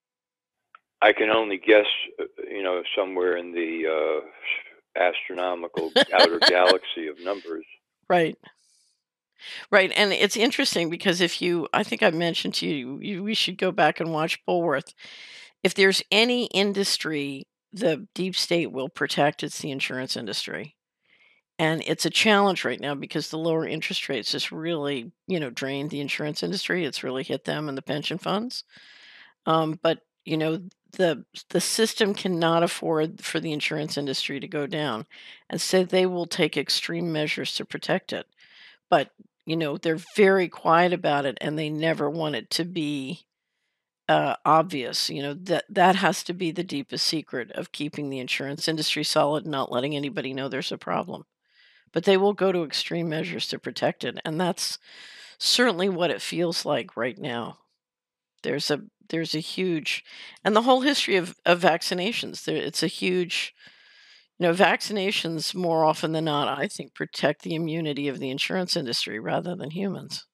I can only guess, you know, somewhere in the uh, astronomical outer galaxy of numbers.
Right. Right, and it's interesting because if you I think I mentioned to you, you we should go back and watch Bulworth. If there's any industry the deep state will protect, it's the insurance industry. And it's a challenge right now because the lower interest rates just really, you know, drained the insurance industry. It's really hit them and the pension funds. Um, but you know, the the system cannot afford for the insurance industry to go down, and so they will take extreme measures to protect it. But you know, they're very quiet about it, and they never want it to be uh, obvious. You know, that that has to be the deepest secret of keeping the insurance industry solid, and not letting anybody know there's a problem. But they will go to extreme measures to protect it, and that's certainly what it feels like right now. There's a there's a huge and the whole history of, of vaccinations. There, it's a huge, you know, vaccinations more often than not, I think, protect the immunity of the insurance industry rather than humans.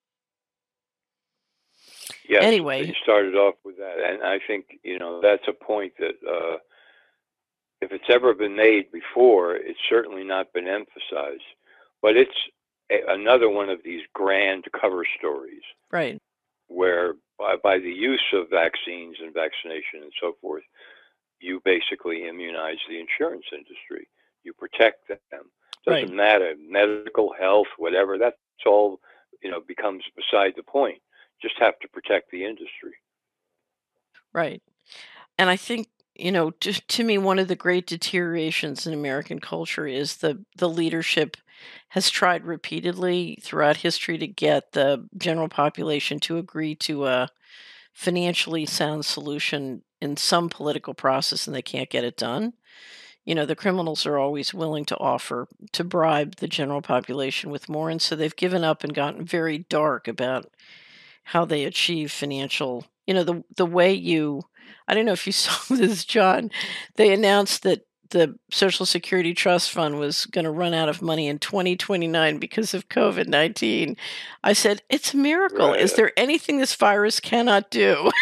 Yes,
Anyway,
you started off with that, and I think, you know, that's a point that uh, if it's ever been made before, it's certainly not been emphasized. But it's a, another one of these grand cover stories,
right,
where by, by the use of vaccines and vaccination and so forth, you basically immunize the insurance industry. You protect them. Doesn't
Right.
matter, medical, health, whatever. That's all, you know, becomes beside the point. Just have to protect the industry.
Right. And I think, you know, to, to me, one of the great deteriorations in American culture is the the leadership has tried repeatedly throughout history to get the general population to agree to a financially sound solution in some political process, and they can't get it done. You know, the criminals are always willing to offer to bribe the general population with more, and so they've given up and gotten very dark about how they achieve financial, you know, the the way you, I don't know if you saw this, John. They announced that the Social Security Trust Fund was going to run out of money in twenty twenty-nine because of COVID nineteen. I said, it's a miracle. Is
Right.
there anything this virus cannot do?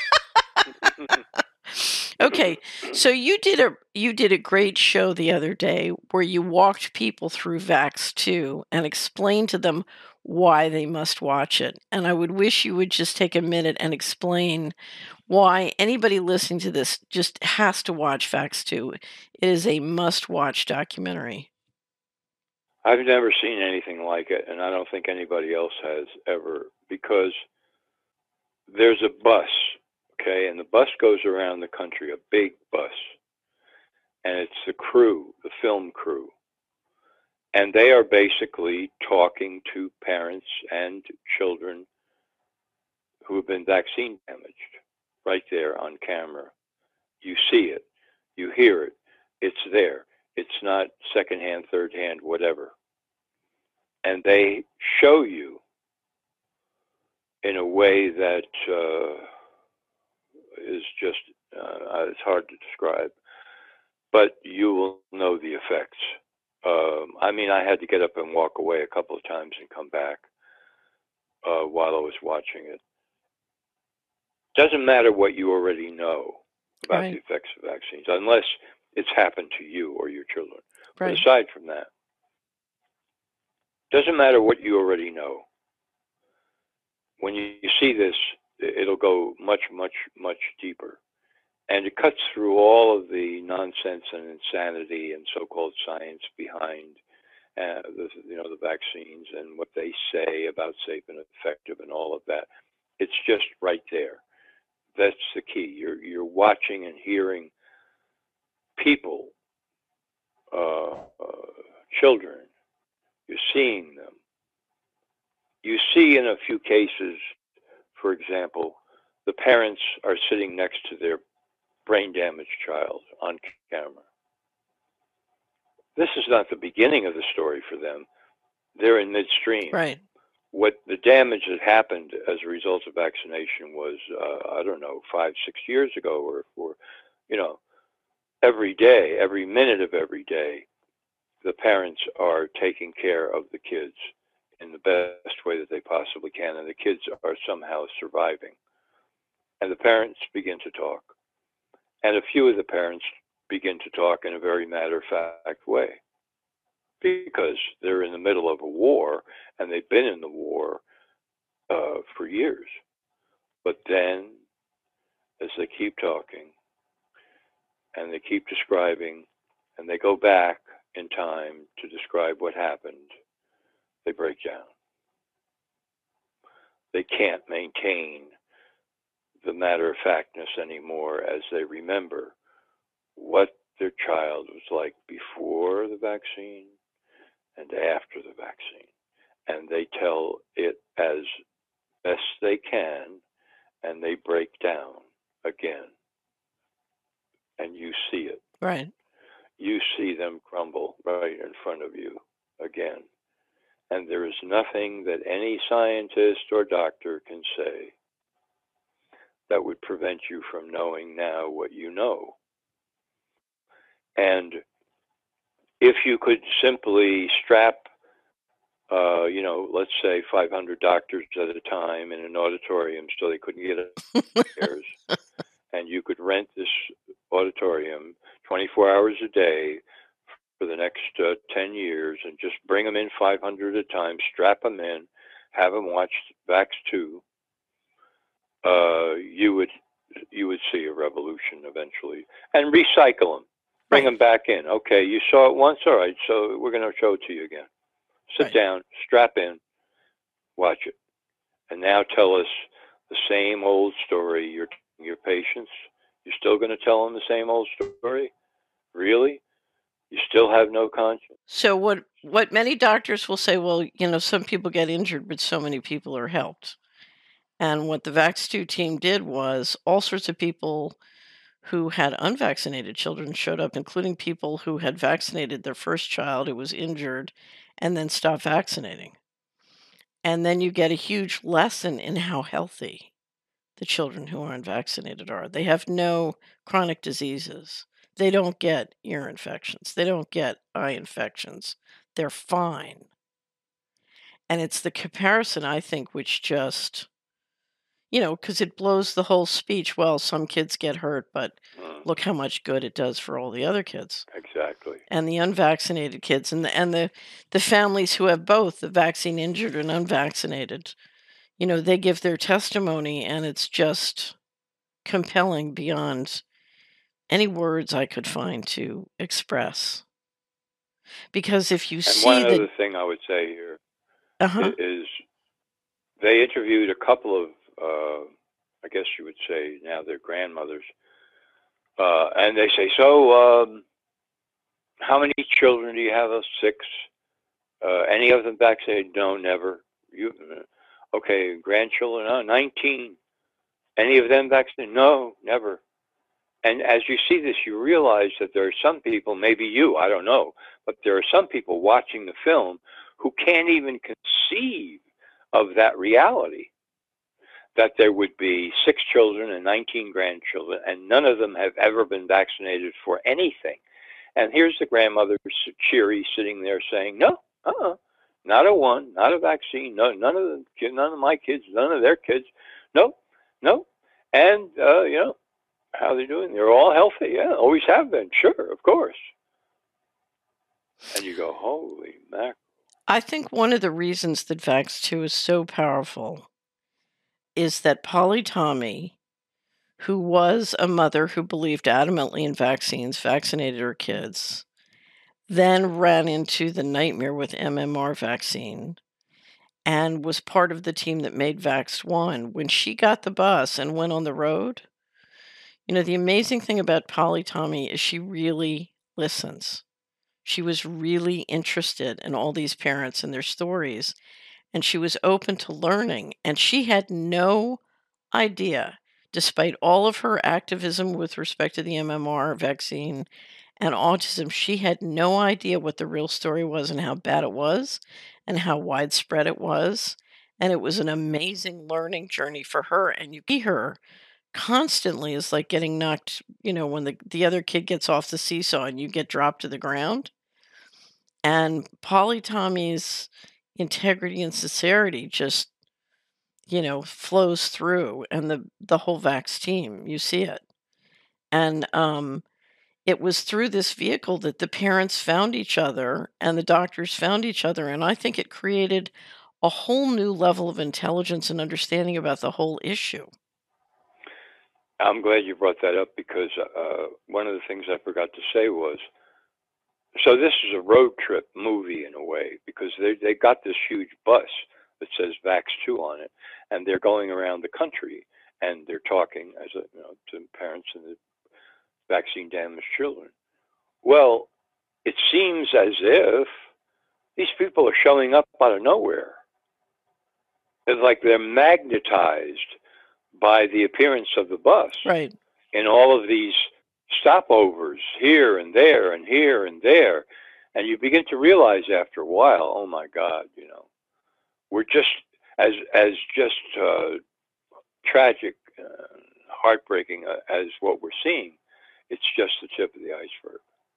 Okay, so you did a you did a great show the other day where you walked people through Vax two and explained to them why they must watch it. And I would wish you would just take a minute and explain why anybody listening to this just has to watch Vax two. It is a must-watch documentary.
I've never seen anything like it, and I don't think anybody else has ever, because there's a bus, okay, and the bus goes around the country, a big bus, and it's the crew, the film crew, and they are basically talking to parents and children who have been vaccine damaged right there on camera. You see it, you hear it, it's there. It's not secondhand, third hand, whatever. And they show you in a way that uh, is just, uh, it's hard to describe, but you will know the effects. Um, I mean, I had to get up and walk away a couple of times and come back uh, while I was watching it. Doesn't matter what you already know about
Right.
the effects of vaccines, unless it's happened to you or your children. But
Right.
aside from that, doesn't matter what you already know. When you see this, it'll go much, much, much deeper. And it cuts through all of the nonsense and insanity and so-called science behind uh, the, you know, the vaccines and what they say about safe and effective and all of that. It's just right there. That's the key. You're you're watching and hearing people, uh, uh, children. You're seeing them. You see in a few cases, for example, the parents are sitting next to their brain damaged child on camera. This is not the beginning of the story for them. They're in midstream.
Right.
What the damage that happened as a result of vaccination was, uh, I don't know, five, six years ago, or, or, you know, every day, every minute of every day, the parents are taking care of the kids in the best way that they possibly can, and the kids are somehow surviving. And the parents begin to talk. And a few of the parents begin to talk in a very matter-of-fact way, because they're in the middle of a war, and they've been in the war uh, for years. But then, as they keep talking, and they keep describing, and they go back in time to describe what happened, they break down. They can't maintain the matter-of-factness anymore as they remember what their child was like before the vaccine and after the vaccine. And they tell it as best they can, and they break down again. And you see it.
Right.
You see them crumble right in front of you again. And there is nothing that any scientist or doctor can say that would prevent you from knowing now what you know. And if you could simply strap, uh, you know, let's say five hundred doctors at a time in an auditorium so they couldn't get upstairs, and you could rent this auditorium twenty-four hours a day for the next uh, ten years, and just bring them in five hundred at a time, strap them in, have them watch Vax two, uh, you would you would see a revolution eventually, and recycle them. Bring
Right.
them back in. Okay, you saw it once. All right, so we're going to show it to you again. Sit
Right.
down, strap in, watch it, and now tell us the same old story. You're your patients. You're still going to tell them the same old story? Really? You still have no conscience?
So what what many doctors will say, well, you know, some people get injured, but so many people are helped. And what the Vax two team did was all sorts of people who had unvaccinated children showed up, including people who had vaccinated their first child who was injured and then stopped vaccinating. And then you get a huge lesson in how healthy the children who are unvaccinated are. They have no chronic diseases. They don't get ear infections. They don't get eye infections. They're fine. And it's the comparison, I think, which just, you know, because it blows the whole speech. Well, some kids get hurt, but
Mm,
look how much good it does for all the other kids
exactly.
and the unvaccinated kids and the and the the families who have both the vaccine injured and unvaccinated. You know, they give their testimony, and it's just compelling beyond any words I could find to express. Because if you
And one
see the
other thing I would say here
uh-huh.
is they interviewed a couple of, uh, I guess you would say now they're grandmothers, uh, and they say, so um, how many children do you have? Of six. Uh, any of them vaccinated? No, never. You okay? Grandchildren? Oh, nineteen. Any of them vaccinated? No, never. And as you see this, you realize that there are some people, maybe you, I don't know, but there are some people watching the film who can't even conceive of that reality, that there would be six children and nineteen grandchildren, and none of them have ever been vaccinated for anything. And here's the grandmother, cheery, sitting there saying, no, uh-uh, not a one, not a vaccine, no, none of the, none of my kids, none of their kids, no, no. And, uh, you know, how they're doing. They're all healthy. Yeah, always have been. Sure, of course. And you go, holy mackerel.
I think one of the reasons that Vax two is so powerful is that Polly Tommy, who was a mother who believed adamantly in vaccines, vaccinated her kids, then ran into the nightmare with M M R vaccine and was part of the team that made Vax one. When she got the bus and went on the road, you know, the amazing thing about Polly Tommy is she really listens. She was really interested in all these parents and their stories, and she was open to learning. And she had no idea, despite all of her activism with respect to the M M R vaccine and autism, she had no idea what the real story was and how bad it was and how widespread it was. And it was an amazing learning journey for her. And you see her constantly is like getting knocked, you know, when the, the other kid gets off the seesaw and you get dropped to the ground. And Polly Tommy's integrity and sincerity just, you know, flows through and the the whole Vax team, you see it. And um it was through this vehicle that the parents found each other and the doctors found each other, and I think it created a whole new level of intelligence and understanding about the whole issue.
I'm glad you brought that up because uh, one of the things I forgot to say was, so this is a road trip movie in a way because they they got this huge bus that says Vax two on it, and they're going around the country and they're talking as a, you know, to parents and the vaccine damaged children. Well, it seems as if these people are showing up out of nowhere. It's like they're magnetized by the appearance of the bus
Right.
in all of these stopovers here and there and here and there. And you begin to realize after a while, oh my God, you know, we're just as as just uh, tragic, uh, heartbreaking uh, as what we're seeing. It's just the tip of the iceberg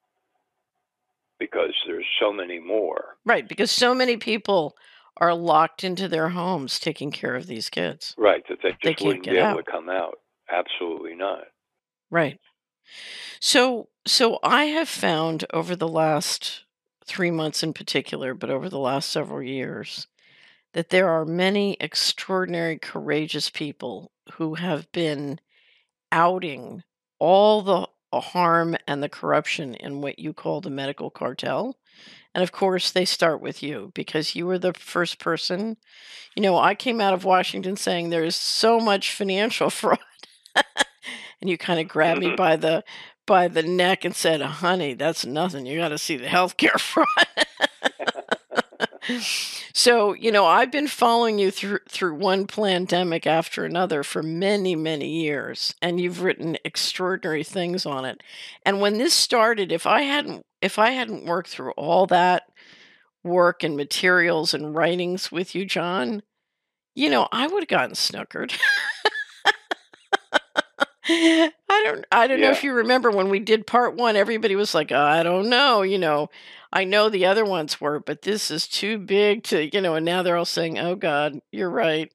because there's so many more.
Right, because so many people are locked into their homes taking care of these kids.
Right, that they
They
just
can't
wouldn't
get
be able
out.
to come out. Absolutely not.
Right. So so I have found over the last three months in particular, but over the last several years, that there are many extraordinary, courageous people who have been outing all the harm and the corruption in what you call the medical cartel. And of course, they start with you because you were the first person. You know, I came out of Washington saying there's so much financial fraud. And you kind of grabbed me by the by the neck and said, "Honey, that's nothing. You got to see the healthcare fraud." So, you know, I've been following you through through one pandemic after another for many, many years, and you've written extraordinary things on it. And when this started, if I hadn't if I hadn't worked through all that work and materials and writings with you, John, you know, I would have gotten snookered. I don't I don't know if
Yeah.
you remember when we did part one, everybody was like, "I don't know, you know, I know the other ones were, but this is too big to, you know," and now they're all saying, "Oh god, you're right."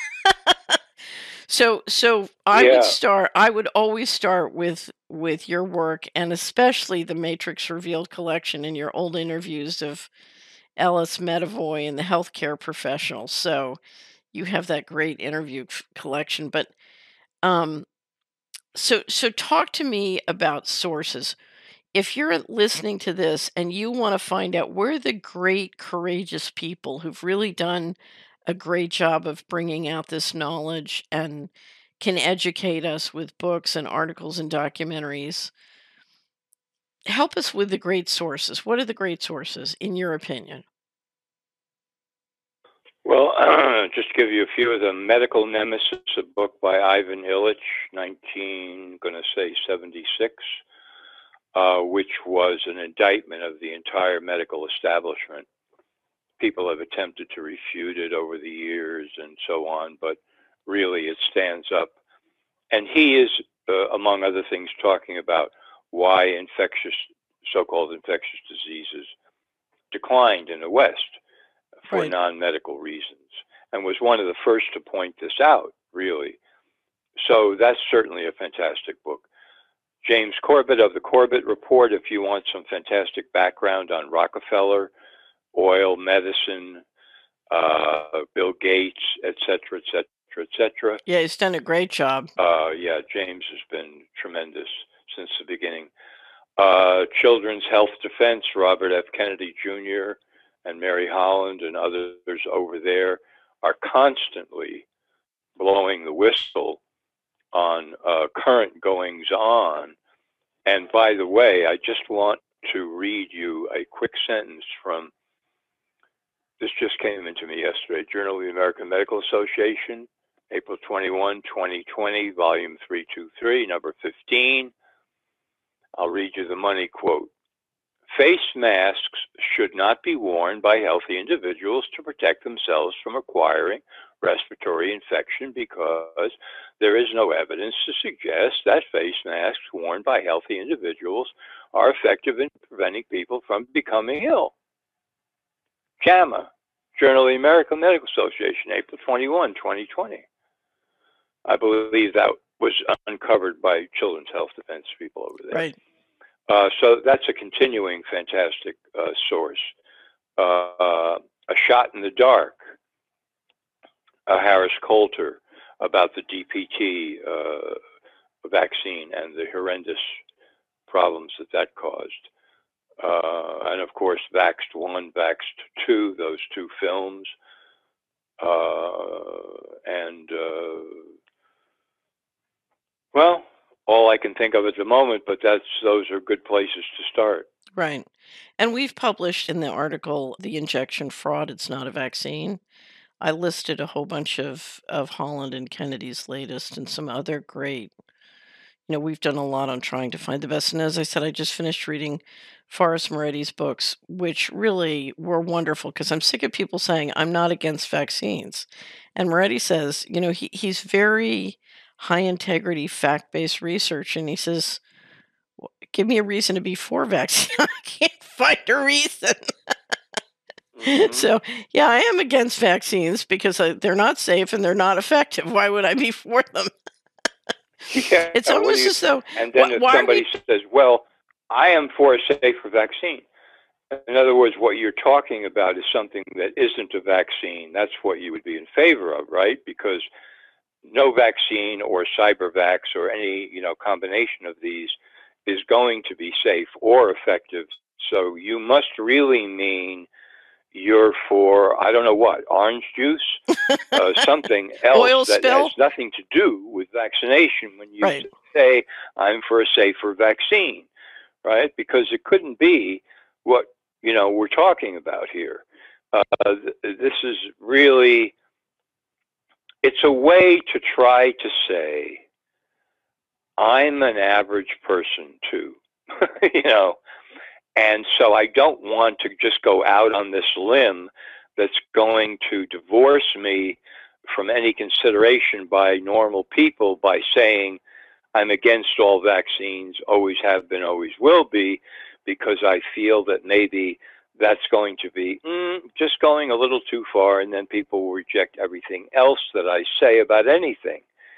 So so I would
Yeah.
start I would always start with with your work and especially the Matrix Revealed collection and your old interviews of Ellis Medavoy and the healthcare professionals. So you have that great interview c- collection, but um so so talk to me about sources. If you're listening to this and you want to find out where the great courageous people who've really done a great job of bringing out this knowledge and can educate us with books and articles and documentaries, help us with the great sources. What are the great sources in your opinion?
Well, just to give you a few of them, Medical Nemesis, a book by Ivan Illich, nineteen, going to say seventy-six, uh, which was an indictment of the entire medical establishment. People have attempted to refute it over the years and so on, but really it stands up. And he is, uh, among other things, talking about why infectious, so-called infectious diseases declined in the West for
Right.
non-medical reasons, and was one of the first to point this out, really. So that's certainly a fantastic book. James Corbett of the Corbett Report, if you want some fantastic background on Rockefeller, oil, medicine, uh, Bill Gates, et cetera, et cetera, et cetera.
Yeah, he's done a great job.
Uh, yeah, James has been tremendous since the beginning. Uh, Children's Health Defense, Robert F. Kennedy Junior and Mary Holland and others over there are constantly blowing the whistle on uh, current goings on. And by the way, I just want to read you a quick sentence from this, just came into me yesterday, Journal of the American Medical Association, April twenty-first, twenty twenty, volume three twenty-three, number fifteen. I'll read you the money quote. Face masks should not be worn by healthy individuals to protect themselves from acquiring respiratory infection because there is no evidence to suggest that face masks worn by healthy individuals are effective in preventing people from becoming ill. JAMA, Journal of the American Medical Association, April twenty-first, twenty twenty. I believe that was uncovered by Children's Health Defense people over there.
Right.
Uh, so that's a continuing fantastic uh, source. Uh, a Shot in the Dark, uh, Harris Coulter, about the D P T uh, vaccine and the horrendous problems that that caused. Uh, and of course, Vaxxed one, Vaxxed two, those two films. Uh, and, uh, well, all I can think of at the moment, but that's those are good places to start.
Right. And we've published in the article, The Injection Fraud, It's Not a Vaccine. I listed a whole bunch of, of Holland and Kennedy's latest and some other great. You know, we've done a lot on trying to find the best. And as I said, I just finished reading Forrest Moretti's books, which really were wonderful because I'm sick of people saying, I'm not against vaccines. And Moretti says, you know, he, he's very high integrity, fact based research. And he says, give me a reason to be for vaccine. I can't find a reason.
Mhm.
So, yeah, I am against vaccines because uh, they're not safe and they're not effective. Why would I be for them?
Yeah,
It's
what do
almost
you-
as though,
and then
why-
if
why are
somebody says, well, I am for a safer vaccine. In other words, what you're talking about is something that isn't a vaccine. That's what you would be in favor of, right? Because no vaccine or cybervax or any, you know, combination of these is going to be safe or effective. So you must really mean you're for, I don't know what, orange juice, uh, something else
Oil
that
spill?
has nothing to do with vaccination when you
Right.
say, I'm for a safer vaccine, right? Because it couldn't be what, you know, we're talking about here. Uh, th- this is really, it's a way to try to say, I'm an average person too, you know, and so I don't want to just go out on this limb that's going to divorce me from any consideration by normal people by saying I'm against all vaccines, always have been, always will be, because I feel that maybe that's going to be mm, just going a little too far, and then people will reject everything else that I say about anything.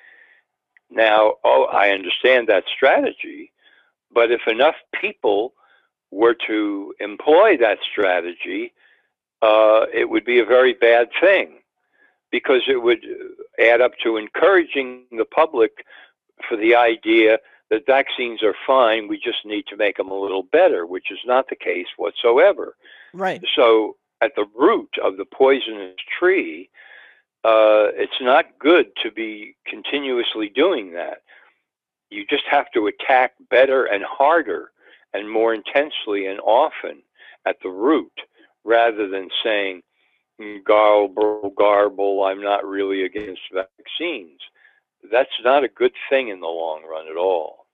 Now, oh, I understand that strategy, but if enough people were to employ that strategy, uh, it would be a very bad thing because it would add up to encouraging the public for the idea that vaccines are fine, we just need to make them a little better, which is not the case whatsoever.
Right.
So, at the root of the poisonous tree, uh, it's not good to be continuously doing that. You just have to attack better and harder and more intensely and often at the root rather than saying, garble, garble, I'm not really against vaccines. That's not a good thing in the long run at all.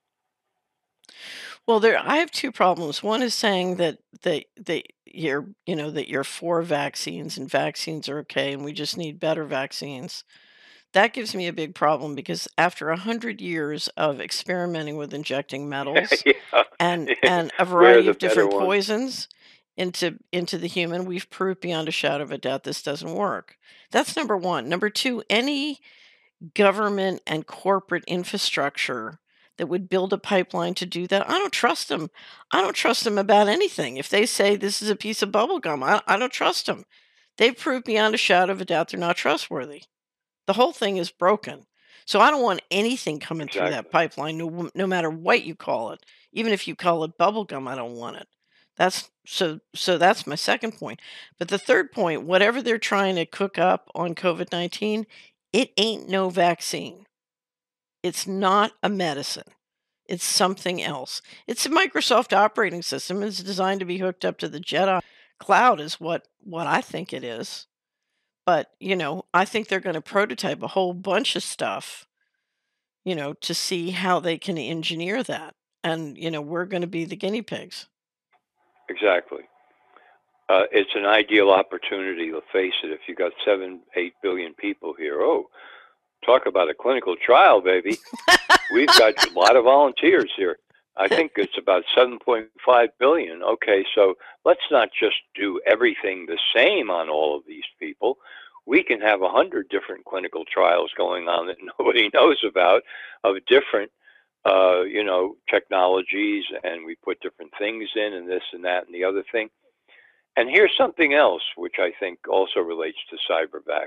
Well, there I have two problems. One is saying that that that you're, you know, that you're for vaccines and vaccines are okay and we just need better vaccines. That gives me a big problem because after a hundred years of experimenting with injecting metals
Yeah.
and and a
We're
variety
the
of
better
different
ones.
poisons into into the human, we've proved beyond a shadow of a doubt this doesn't work. That's number one. Number two, any government and corporate infrastructure that would build a pipeline to do that, I don't trust them. I don't trust them about anything. If they say this is a piece of bubble gum, I, I don't trust them. They've proved beyond a shadow of a doubt they're not trustworthy. The whole thing is broken. So I don't want anything coming through that
Exactly.
pipeline, no, no matter what you call it. Even if you call it bubble gum, I don't want it. That's so so that's my second point. But the third point, whatever they're trying to cook up on COVID nineteen, it ain't no vaccine. It's not a medicine. It's something else. It's a Microsoft operating system. It's designed to be hooked up to the Jedi cloud is what what I think it is. But, you know, I think they're going to prototype a whole bunch of stuff, you know, to see how they can engineer that. And, you know, we're going to be the guinea pigs.
Exactly. Uh, it's an ideal opportunity. Let's face it. If you got seven, eight billion people here, oh, talk about a clinical trial, baby. We've got a lot of volunteers here. I think it's about seven point five billion. Okay, so let's not just do everything the same on all of these people. We can have a hundred different clinical trials going on that nobody knows about of different, uh, you know, technologies, and we put different things in, and this and that and the other thing. And here's something else, which I think also relates to cybervax.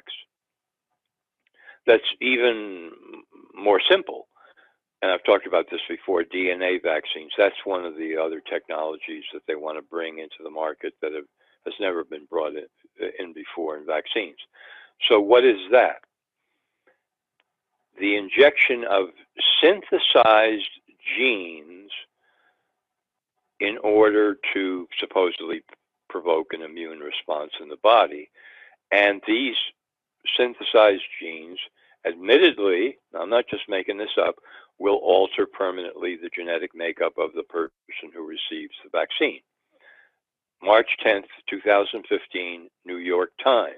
That's even more simple. And I've talked about this before, D N A vaccines. That's one of the other technologies that they want to bring into the market that have, has never been brought in, in before in vaccines. So what is that? The injection of synthesized genes in order to supposedly provoke an immune response in the body. And these synthesized genes, admittedly, I'm not just making this up, will alter permanently the genetic makeup of the person who receives the vaccine. March tenth, twenty fifteen, New York Times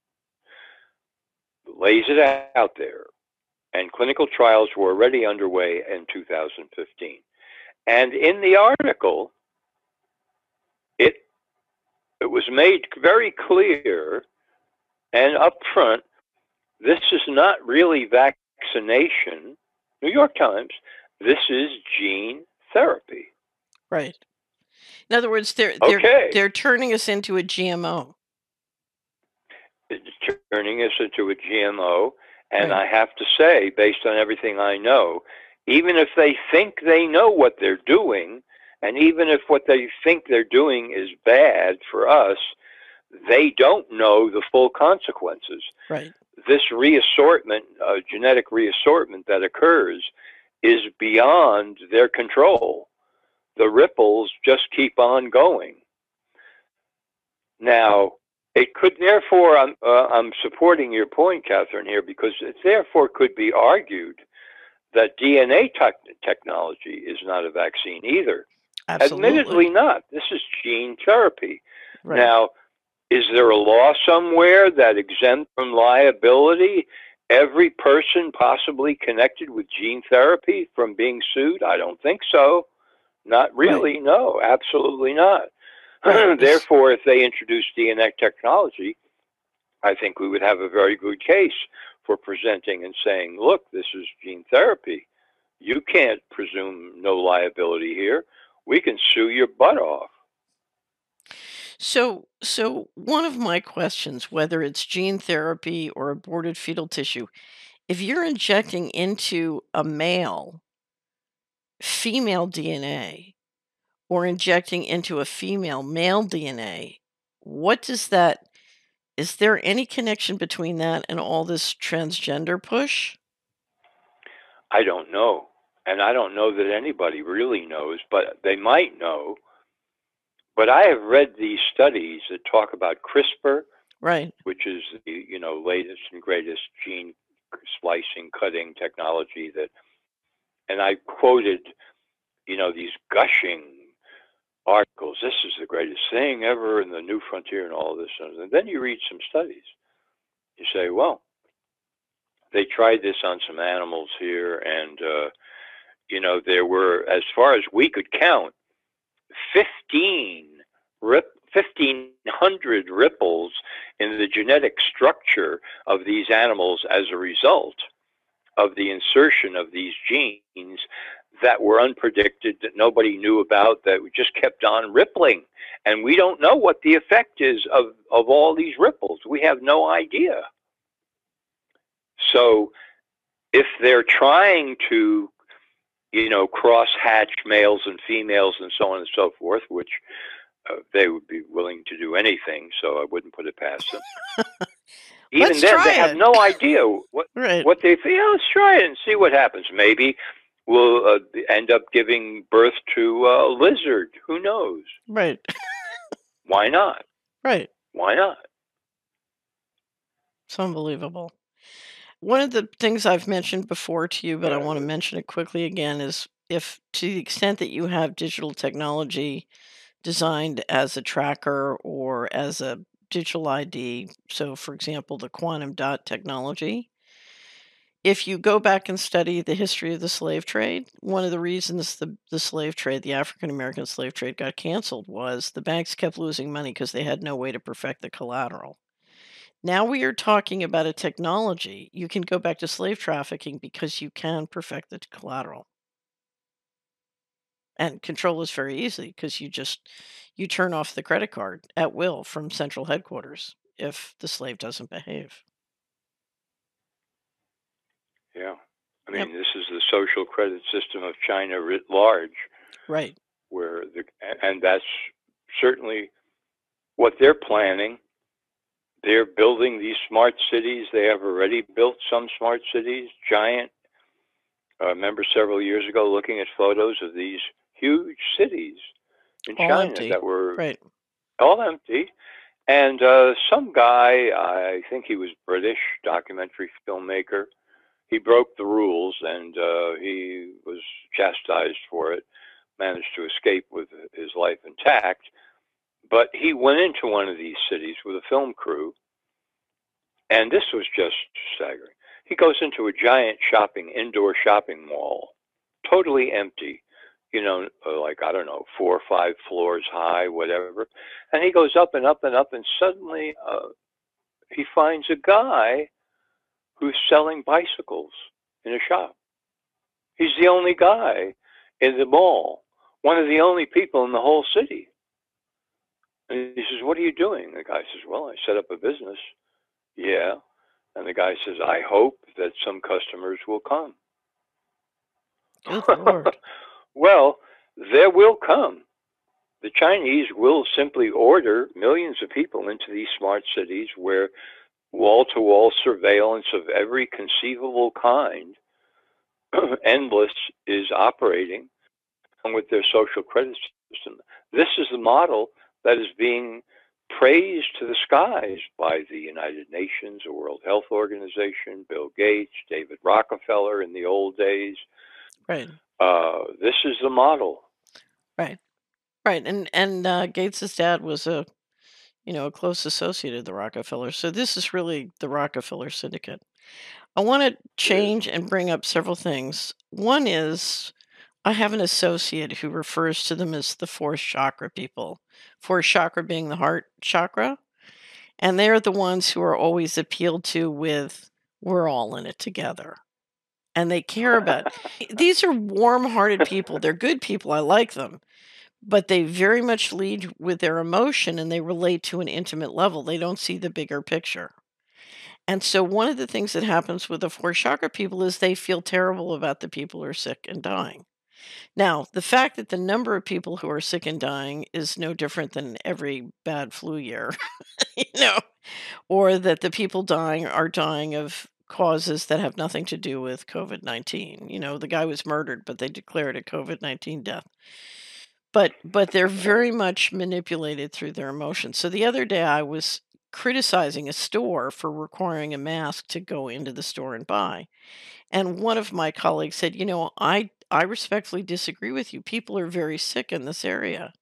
lays it out there. And clinical trials were already underway in two thousand fifteen. And in the article, it, it was made very clear and upfront, this is not really vaccination. New York Times, this is gene therapy.
Right. In other words, they're they're
Okay.
they're turning us into a G M O.
It's turning us into a G M O. And
Right.
I have to say, based on everything I know, even if they think they know what they're doing, and even if what they think they're doing is bad for us, they don't know the full consequences.
Right.
This reassortment, uh, genetic reassortment that occurs, is beyond their control. The ripples just keep on going. Now, it could therefore, I'm, uh, I'm supporting your point, Catherine, here, because it therefore could be argued that D N A te- technology is not a vaccine either.
Absolutely.
Admittedly not. This is gene therapy.
Right.
Now, is there a law somewhere that exempts from liability every person possibly connected with gene therapy from being sued? I don't think so. Not really. Right. No, absolutely not. Right. Therefore, if they introduce D N A technology, I think we would have a very good case for presenting and saying, look, this is gene therapy. You can't presume no liability here. We can sue your butt off.
So, so one of my questions, whether it's gene therapy or aborted fetal tissue, if you're injecting into a male female D N A or injecting into a female male D N A, what does that, is there any connection between that and all this transgender push?
I don't know. And I don't know that anybody really knows, but they might know. But I have read these studies that talk about CRISPR,
right,
which is the you know latest and greatest gene splicing cutting technology that, and I quoted, you know, these gushing articles. This is the greatest thing ever in the new frontier and all this. And then you read some studies. You say, well, they tried this on some animals here, and uh, you know, there were, as far as we could count, fifteen rip, fifteen hundred ripples in the genetic structure of these animals as a result of the insertion of these genes that were unpredicted, that nobody knew about, that just kept on rippling. And we don't know what the effect is of, of all these ripples. We have no idea. So if they're trying to, you know, cross-hatch males and females and so on and so forth, which uh, they would be willing to do anything, so I wouldn't put it past them. Even
let's
then,
try
they
it.
have no idea what
right.
what they feel. Yeah, let's try it and see what happens. Maybe we'll uh, end up giving birth to a lizard. Who knows?
Right.
Why not?
Right.
Why not?
It's unbelievable. One of the things I've mentioned before to you, but I want to mention it quickly again, is if to the extent that you have digital technology designed as a tracker or as a digital I D, so for example, the quantum dot technology, if you go back and study the history of the slave trade, one of the reasons the, the slave trade, the African American slave trade, got canceled was the banks kept losing money because they had no way to perfect the collateral. Now we are talking about a technology. You can go back to slave trafficking because you can perfect the collateral. And control is very easy because you just you turn off the credit card at will from central headquarters if the slave doesn't behave.
Yeah. I mean, yep. This is the social credit system of China writ large.
Right.
Where the and that's certainly what they're planning. They're building these smart cities. They have already built some smart cities, giant. I remember several years ago looking at photos of these huge cities in
all
China
empty.
that were
right.
all empty. And uh, some guy, I think he was British, documentary filmmaker, he broke the rules and uh, he was chastised for it, managed to escape with his life intact. But he went into one of these cities with a film crew, and this was just staggering. He goes into a giant shopping, indoor shopping mall, totally empty, you know, like, I don't know, four or five floors high, whatever. And he goes up and up and up, and suddenly uh, he finds a guy who's selling bicycles in a shop. He's the only guy in the mall, one of the only people in the whole city. And he says, what are you doing? The guy says, well, I set up a business. Yeah. And the guy says, I hope that some customers will come.
Good Lord.
Well, there will come. The Chinese will simply order millions of people into these smart cities where wall-to-wall surveillance of every conceivable kind, endless, is operating with their social credit system. This is the model that is being praised to the skies by the United Nations, the World Health Organization, Bill Gates, David Rockefeller in the old days.
Right.
Uh, this is the model.
Right. Right. And and uh, Gates's dad was a you know a close associate of the Rockefeller. So this is really the Rockefeller syndicate. I want to change and bring up several things. One is I have an associate who refers to them as the fourth chakra people. Fourth chakra being the heart chakra. And they're the ones who are always appealed to with, we're all in it together. And they care about these are warm-hearted people. They're good people. I like them. But they very much lead with their emotion and they relate to an intimate level. They don't see the bigger picture. And so one of the things that happens with the four chakra people is they feel terrible about the people who are sick and dying. Now, the fact that the number of people who are sick and dying is no different than every bad flu year, you know, or that the people dying are dying of causes that have nothing to do with COVID nineteen. You know, the guy was murdered, but they declared a COVID nineteen death. But but they're very much manipulated through their emotions. So the other day I was criticizing a store for requiring a mask to go into the store and buy. And one of my colleagues said, "You know, I I respectfully disagree with you. People are very sick in this area."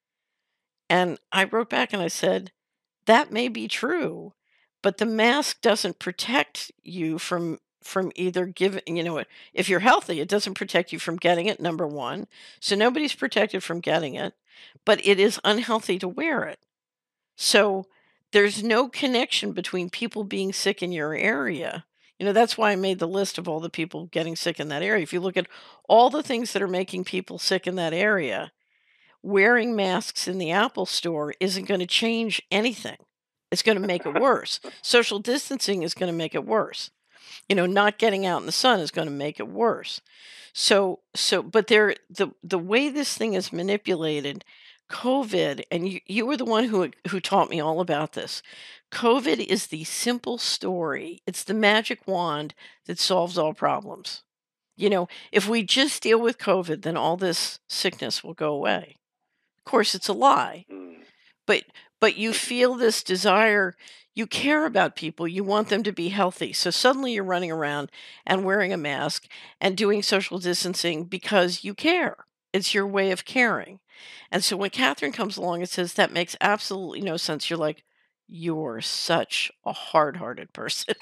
And I wrote back and I said, "That may be true, but the mask doesn't protect you from from either giving, you know, if you're healthy, it doesn't protect you from getting it, number one. So nobody's protected from getting it, but it is unhealthy to wear it. So there's no connection between people being sick in your area. You know, that's why I made the list of all the people getting sick in that area. If you look at all the things that are making people sick in that area, wearing masks in the Apple store isn't going to change anything. It's going to make it worse. Social distancing is going to make it worse. You know, not getting out in the sun is going to make it worse. So so but there the the way this thing is manipulated, COVID, and you you were the one who who taught me all about this. COVID is the simple story. It's the magic wand that solves all problems. You know, if we just deal with COVID, then all this sickness will go away. Of course, it's a lie. But but you feel this desire, you care about people, you want them to be healthy. So suddenly you're running around and wearing a mask and doing social distancing because you care. It's your way of caring. And so when Catherine comes along and says that makes absolutely no sense, you're like, you're such a hard-hearted person.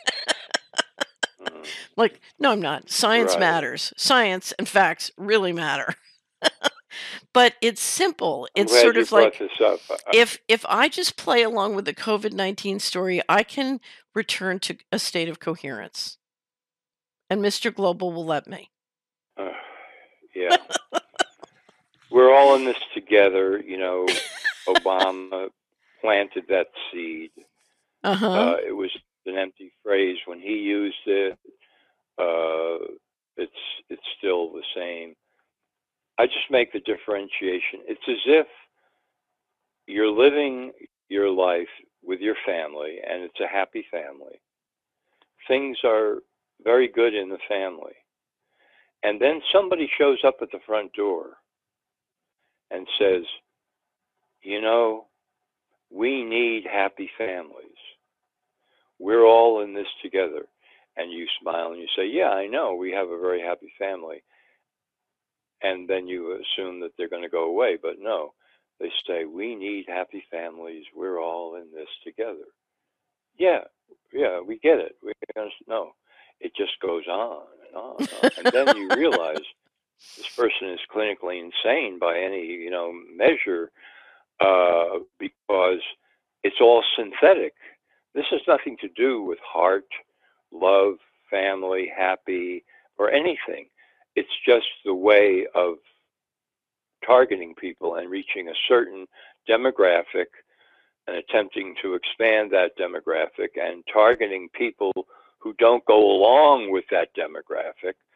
Like, no, I'm not. Science
Right.
matters. Science and facts really matter. But it's simple.
I'm
It's
glad
sort
you
of
brought
like
this up. Uh,
if if I just play along with the COVID nineteen story, I can return to a state of coherence. And Mister Global will let me.
uh, yeah. We're all in this together. You know, Obama planted that seed.
Uh-huh.
Uh, it was an empty phrase when he used it. Uh, it's it's still the same. I just make the differentiation. It's as if you're living your life with your family, and it's a happy family. Things are very good in the family. And then somebody shows up at the front door and says, you know, we need happy families. We're all in this together. And you smile and you say, yeah, I know, we have a very happy family. And then you assume that they're going to go away. But no, they say, we need happy families. We're all in this together. Yeah, yeah, we get it. We no, it just goes on and on and on. And then you realize this person is clinically insane by any, you know, measure, uh, because it's all synthetic. This has nothing to do with heart, love, family, happy, or anything. It's just the way of targeting people and reaching a certain demographic and attempting to expand that demographic and targeting people who don't go along with that demographic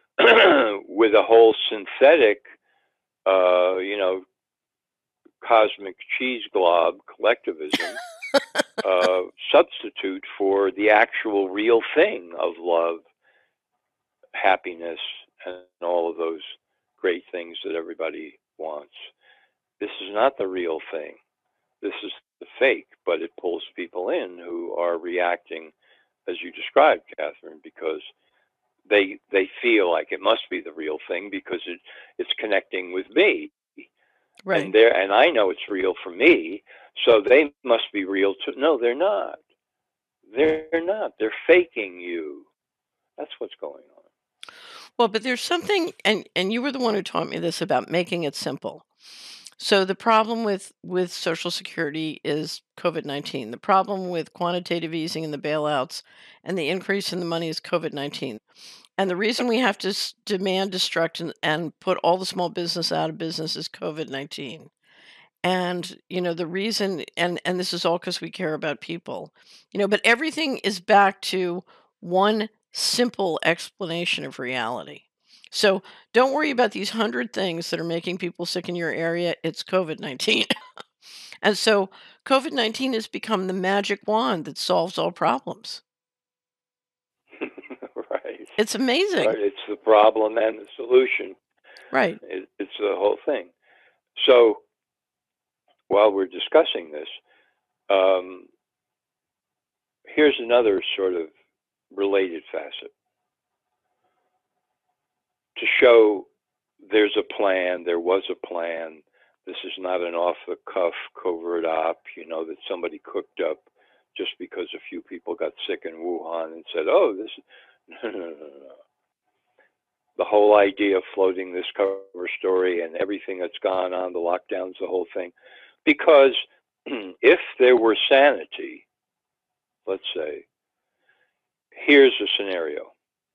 with a whole synthetic, uh, you know, cosmic cheese glob collectivism uh, substitute for the actual real thing of love, happiness, and all of those great things that everybody wants. This is not the real thing. This is the fake, but it pulls people in who are reacting as you described, Catherine, because they they feel like it must be the real thing because it it's connecting with me.
Right.
And there and I know it's real for me, so they must be real too. No, they're not. They're not. They're faking you. That's what's going on.
Well, but there's something, and and you were the one who taught me this about making it simple. So the problem with with Social Security is COVID nineteen. The problem with quantitative easing and the bailouts and the increase in the money is COVID nineteen. And the reason we have to s- demand destruct and, and put all the small business out of business is COVID nineteen. And you know the reason, and and this is all because we care about people, you know. But everything is back to one simple explanation of reality. So don't worry about these hundred things that are making people sick in your area. It's COVID nineteen. And so COVID nineteen has become the magic wand that solves all problems.
Right.
It's amazing.
Right. It's the problem and the solution.
Right.
It, it's the whole thing. So while we're discussing this, um, here's another sort of related facet to show there's a plan, there was a plan. This is not an off the cuff covert op, you know, that somebody cooked up just because a few people got sick in Wuhan and said, oh, this is. No, no, no, no. The whole idea of floating this cover story and everything that's gone on, the lockdowns, the whole thing. Because if there were sanity, let's say, here's a scenario.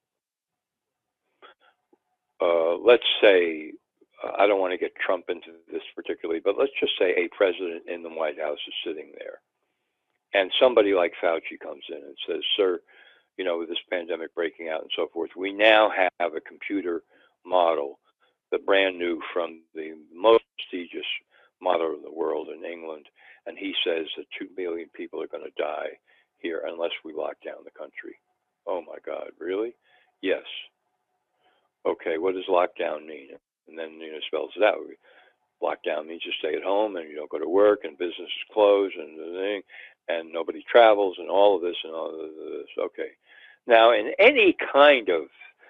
Uh, let's say, uh, I don't want to get Trump into this particularly, but let's just say a president in the White House is sitting there. And somebody like Fauci comes in and says, sir, you know, with this pandemic breaking out and so forth, we now have a computer model, the brand new from the most prestigious model in the world in England. And he says that two million people are going to die here unless we lock down the country. Oh my God, really? Yes. Okay, what does lockdown mean? And then, you know, spells it out. Lockdown means you stay at home and you don't go to work and business is closed and the thing, and nobody travels and all of this and all of this. Okay. Now, in any kind of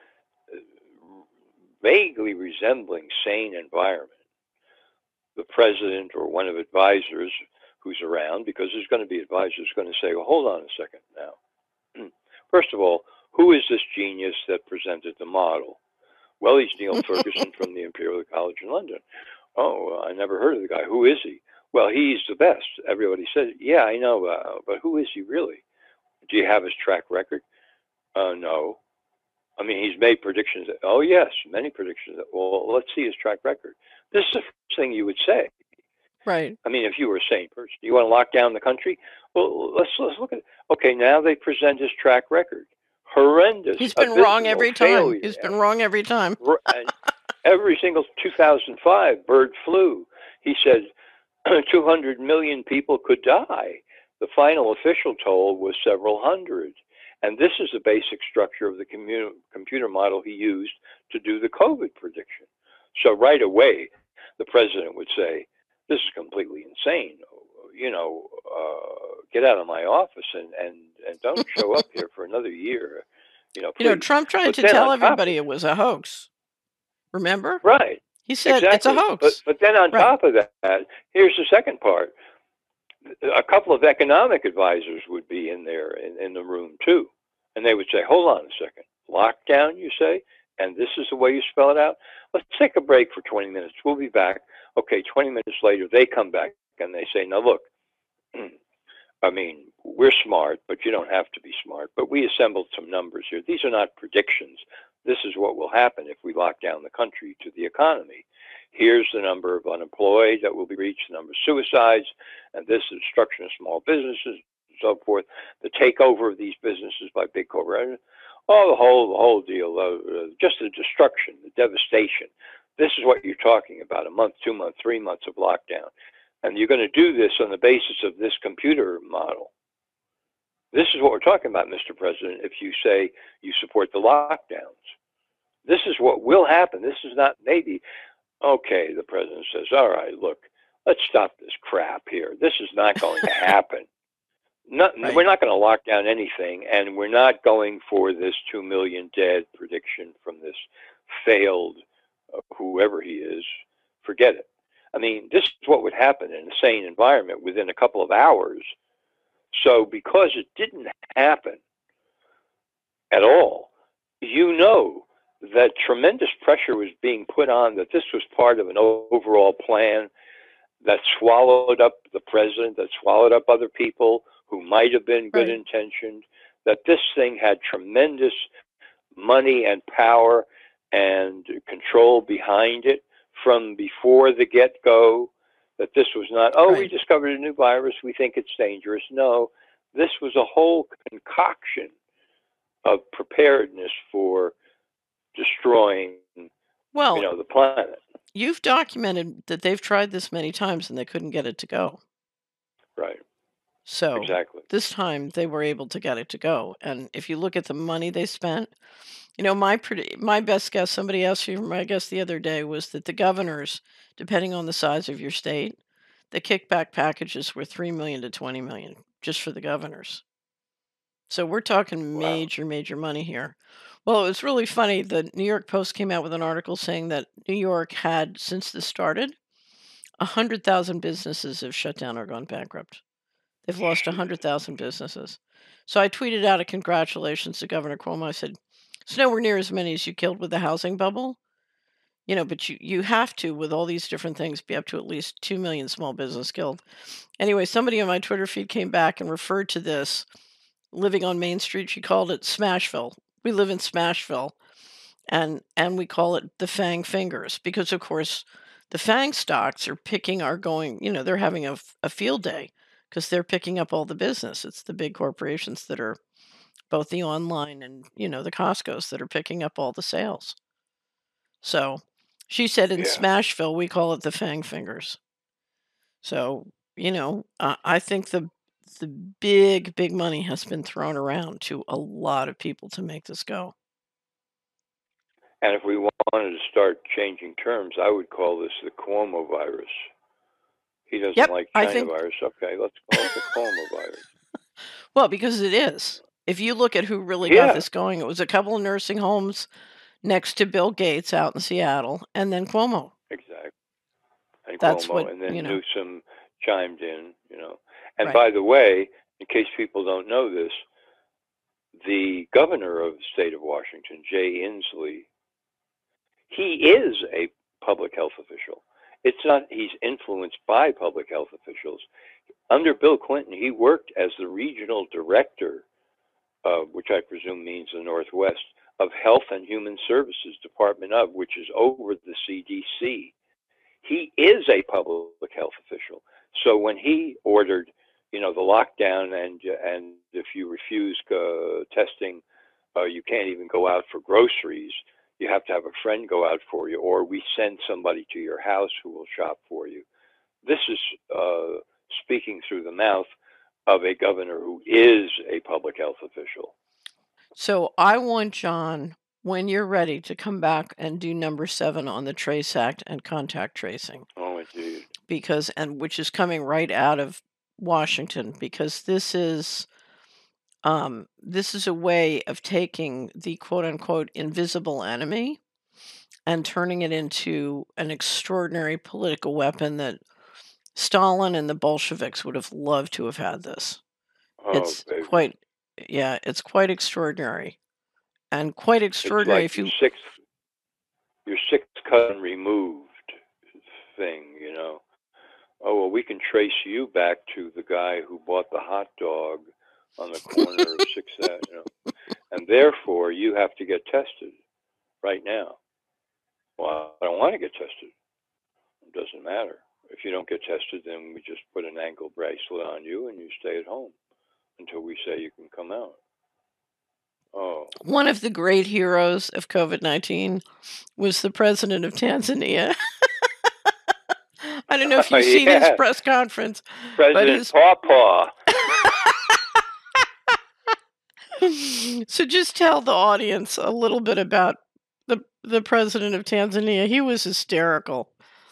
vaguely resembling sane environment, the president or one of advisors who's around, because there's going to be advisors going to say, well, hold on a second now. First of all, who is this genius that presented the model? Well, he's Neil Ferguson from the Imperial College in London. Oh, I never heard of the guy. Who is he? Well, he's the best. Everybody says, yeah, I know, uh, but who is he really? Do you have his track record? Uh, no. I mean, he's made predictions. That, oh, yes, many predictions. That, well, let's see his track record. This is the first thing you would say.
Right.
I mean, if you were a sane person, you want to lock down the country? Well, let's let's look at it. Okay, now they present his track record. Horrendous.
He's been wrong every time.
Failure.
He's been wrong every time.
And every single two thousand five bird flu, he said two hundred million people could die. The final official toll was several hundred. And this is the basic structure of the commu- computer model he used to do the COVID prediction. So right away, the president would say, this is completely insane. You know, uh, get out of my office and, and, and don't show up here for another year. You know, please.
You know, Trump tried
but
to tell everybody
of,
it was a hoax. Remember?
Right.
He said
exactly.
it's a hoax.
But, but then on
right.
top of that, here's the second part. A couple of economic advisors would be in there in, in the room too. And they would say, hold on a second. Lockdown, you say? And this is the way you spell it out? Let's take a break for twenty minutes. We'll be back. Okay, twenty minutes later, they come back and they say, now look, I mean, we're smart, but you don't have to be smart. But we assembled some numbers here. These are not predictions. This is what will happen if we lock down the country to the economy. Here's the number of unemployed that will be reached, the number of suicides, and this is destruction of small businesses and so forth, the takeover of these businesses by big corporations. Oh, the whole the whole deal, uh, just the destruction, the devastation. This is what you're talking about: a month, two months, three months of lockdown, and you're going to do this on the basis of this computer model. This is what we're talking about, Mister President. If you say you support the lockdowns, this is what will happen. This is not maybe. Okay, the president says, "All right, look, let's stop this crap here. This is not going to happen." Not,
Right.
We're not going to lock down anything, and we're not going for this two million dead prediction from this failed uh, whoever he is. Forget it. I mean, this is what would happen in a sane environment within a couple of hours. So, because it didn't happen at all, you know that tremendous pressure was being put on, that this was part of an overall plan that swallowed up the president, that swallowed up other people who might have been good
Right.
intentioned, that this thing had tremendous money and power and control behind it from before the get-go, that this was not, oh, we
Right.
discovered a new virus, we think it's dangerous. No, this was a whole concoction of preparedness for destroying, you
Well,
know, the planet.
you've documented that they've tried this many times and they couldn't get it to go.
Right.
So
Exactly.
this time they were able to get it to go. And if you look at the money they spent, you know, my pretty, my best guess, somebody asked you my guess the other day, was that the governors, depending on the size of your state, the kickback packages were three million to twenty million just for the governors. So we're talking
Wow.
major, major money here. Well, it was really funny. The New York Post came out with an article saying that New York had, since this started, one hundred thousand businesses have shut down or gone bankrupt. They've lost
Jeez.
one hundred thousand businesses. So I tweeted out a congratulations to Governor Cuomo. I said, it's nowhere near as many as you killed with the housing bubble, you know, but you, you have to, with all these different things, be up to at least two million small business killed. Anyway, somebody on my Twitter feed came back and referred to this living on Main Street. She called it Smashville. We live in Smashville, and and we call it the Fang Fingers because, of course, the Fang stocks are picking are going. You know, they're having a, f- a field day because they're picking up all the business. It's the big corporations that are both the online and you know the Costco's that are picking up all the sales. So she said in
Yeah.
Smashville we call it the Fang Fingers. So you know, uh, I think the the big big money has been thrown around to a lot of people to make this go.
And if we wanted to start changing terms, I would call this the Cuomo virus. He doesn't
Yep,
like
I
China
think.
virus. Okay, let's call it the Cuomo virus.
Well, because it is. If you look at who really got
Yeah,
this going, it was a couple of nursing homes next to Bill Gates out in Seattle, and then Cuomo.
exactly. And
That's what
Cuomo, and
you
then
know.
Newsom chimed in, you know. And
Right.
by the way, in case people don't know this, the governor of the state of Washington, Jay Inslee, he is a public health official. It's not he's influenced by public health officials. Under Bill Clinton, he worked as the regional director, uh, which I presume means the Northwest, of Health and Human Services Department of, which is over the C D C. He is a public health official. So when he ordered, you know, the lockdown, and and if you refuse uh, testing, uh, you can't even go out for groceries. You have to have a friend go out for you, or we send somebody to your house who will shop for you. This is uh, speaking through the mouth of a governor who is a public health official.
So I want John, when you're ready, to come back and do number seven on the Trace Act and contact tracing,
Oh, indeed.
because and which is coming right out of Washington, because this is um, this is a way of taking the quote unquote invisible enemy and turning it into an extraordinary political weapon that Stalin and the Bolsheviks would have loved to have had this.
Oh,
It's
baby.
quite, yeah, it's quite extraordinary. And quite
It's
extraordinary
like
if
your
you,
sixth, your sixth cousin removed thing, you know. Oh, well, we can trace you back to the guy who bought the hot dog on the corner of Sixth Avenue, you know, and therefore you have to get tested right now. Well, I don't want to get tested. It doesn't matter. If you don't get tested, then we just put an ankle bracelet on you and you stay at home until we say you can come out. Oh.
One of the great heroes of COVID nineteen was the president of Tanzania. I don't know if
Oh,
you've seen his
yeah.
press conference, but
President
his
Paw Paw.
So just tell the audience a little bit about the the president of Tanzania. He was hysterical.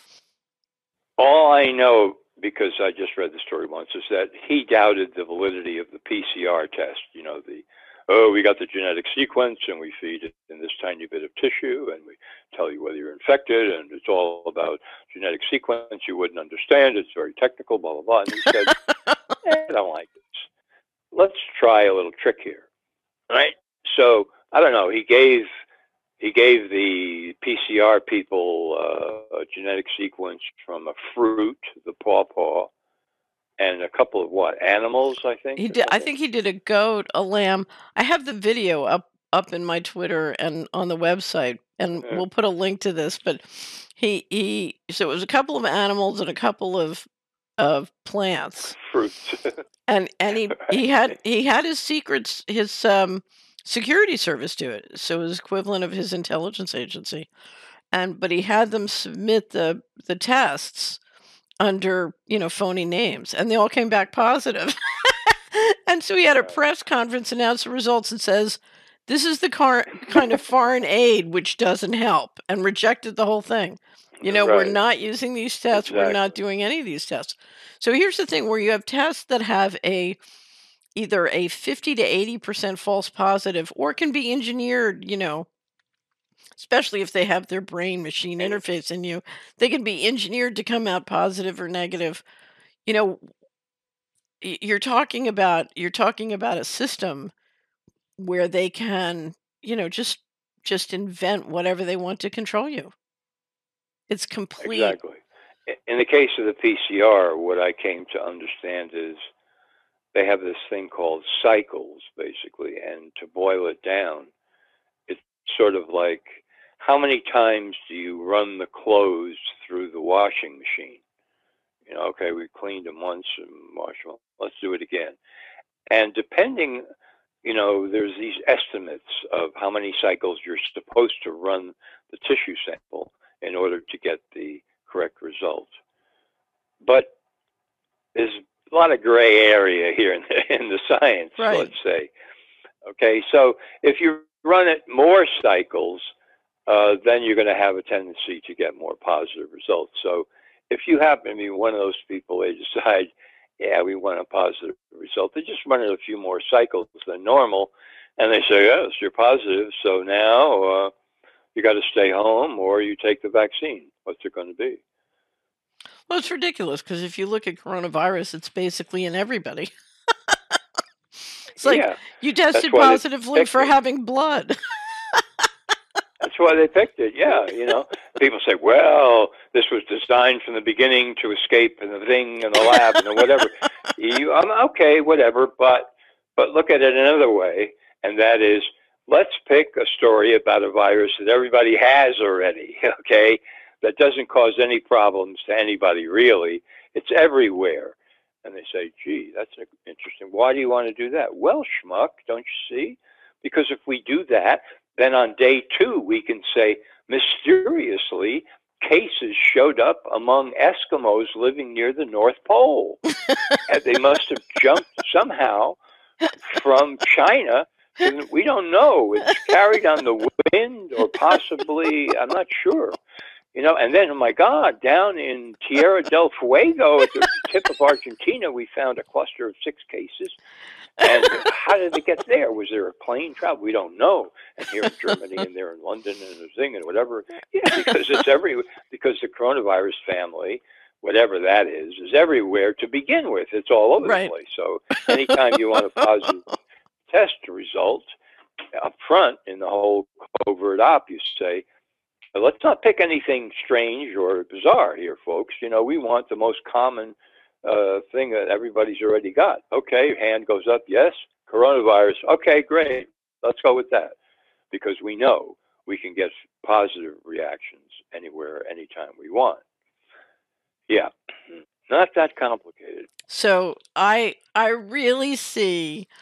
All I know, because I just read the story once, is that he doubted the validity of the P C R test. You know, the, oh, we got the genetic sequence and we feed it in this tiny bit of tissue and we tell you whether you're infected and it's all about genetic sequence. You wouldn't understand. It's very technical, blah, blah, blah. And he said, eh, I don't like this. Let's try a little trick here. Right? So, I don't know. He gave he gave the P C R people uh, a genetic sequence from a fruit, the pawpaw, and a couple of what animals, I think.
He
or
did. I
something?
think he did a goat, a lamb. I have the video up up in my Twitter and on the website, and
Yeah.
we'll put a link to this. But he he. So it was a couple of animals and a couple of of plants,
Fruits.
and and he he had he had his secrets, his um security service do it. So it was equivalent of his intelligence agency, and but he had them submit the the tests under, you know, phony names, and they all came back positive. And so he had a
Right.
press conference, announced the results, and says, "This is the car- kind of foreign aid which doesn't help," and rejected the whole thing. You know, we're
Right.
not using these tests. We're not
Exactly.
doing any of these tests. So here's the thing: where you have tests that have a either a fifty to eighty percent false positive, or can be engineered, you know, especially if they have their brain machine
And
interface in you, they can be engineered to come out positive or negative. You know, y- you're talking about you're talking about a system where they can, you know, just just invent whatever they want to control you. It's complete.
exactly. I- In the case of the P C R, what I came to understand is they have this thing called cycles, basically, and to boil it down, it's sort of like how many times do you run the clothes through the washing machine? You know, okay, we cleaned them once and washed them. Let's do it again. And depending, you know, there's these estimates of how many cycles you're supposed to run the tissue sample in order to get the correct result. But there's a lot of gray area here in the, in the science,
Right.
let's say. Okay, so if you run it more cycles, uh, then you're going to have a tendency to get more positive results. So if you happen to be one of those people, they decide, yeah, we want a positive result. They just run it a few more cycles than normal, and they say, yes, you're positive. So now uh, you got to stay home or you take the vaccine. What's it going to be?
Well, it's ridiculous because if you look at coronavirus, it's basically in everybody. It's like
Yeah,
you
that's
tested
why they
positively
picked
for
it.
having blood.
That's why they picked it. Yeah, you know, people say, "Well, this was designed from the beginning to escape and the thing and the lab and the whatever." You, I'm okay, whatever, but but look at it another way, and that is, let's pick a story about a virus that everybody has already. Okay, that doesn't cause any problems to anybody really. It's everywhere, and they say, "Gee, that's interesting. Why do you want to do that?" Well, schmuck, don't you see? Because if we do that, then on day two, we can say, mysteriously, cases showed up among Eskimos living near the North Pole. And they must have jumped somehow from China. We don't know. It's carried on the wind or possibly, I'm not sure. You know, and then, oh my God, down in Tierra del Fuego at the tip of Argentina, we found a cluster of six cases. And how did it get there? Was there a plane travel? We don't know. And here in Germany, and there in London, and a thing, and whatever. Yeah, because it's every because the coronavirus family, whatever that is, is everywhere to begin with. It's all over
Right.
the place. So anytime you want a positive test result up front in the whole covert op, you say, let's not pick anything strange or bizarre here, folks. You know, we want the most common uh, thing that everybody's already got. Okay, hand goes up, yes, coronavirus. Okay, great. Let's go with that because we know we can get positive reactions anywhere, anytime we want. Yeah, not that complicated.
So I I really see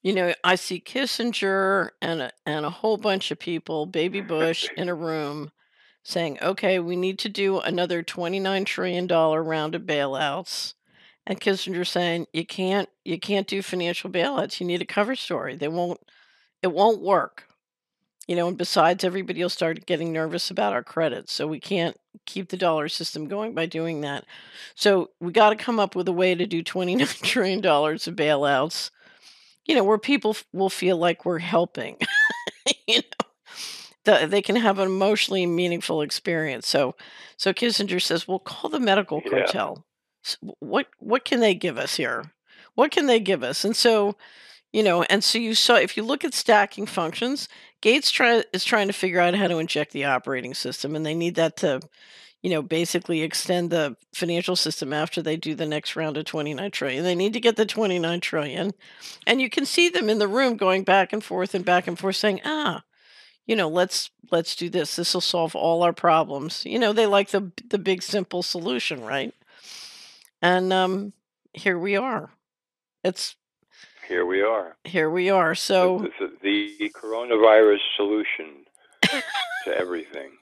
You know, I see Kissinger and a, and a whole bunch of people, Baby Bush, in a room saying, okay, we need to do another twenty-nine trillion dollars round of bailouts. And Kissinger saying, you can't you can't do financial bailouts. You need a cover story. They won't it won't work. You know, and besides, everybody will start getting nervous about our credit. So we can't keep the dollar system going by doing that. So we got to come up with a way to do twenty-nine trillion dollars of bailouts, you know, where people f- will feel like we're helping. you know, the, they can have an emotionally meaningful experience. So, so Kissinger says, "Well, call the medical
Yeah.
cartel. S- What what can they give us here? What can they give us?" And so, you know, and so you saw if you look at stacking functions, Gates try is trying to figure out how to inject the operating system, and they need that to, you know, basically extend the financial system after they do the next round of twenty-nine trillion. They need to get the twenty-nine trillion. And you can see them in the room going back and forth and back and forth saying, "Ah, you know, let's let's do this. This will solve all our problems." You know, they like the the big simple solution, right? And um here we are. It's
Here we are.
here we are.
The,
So
the, the coronavirus solution to everything.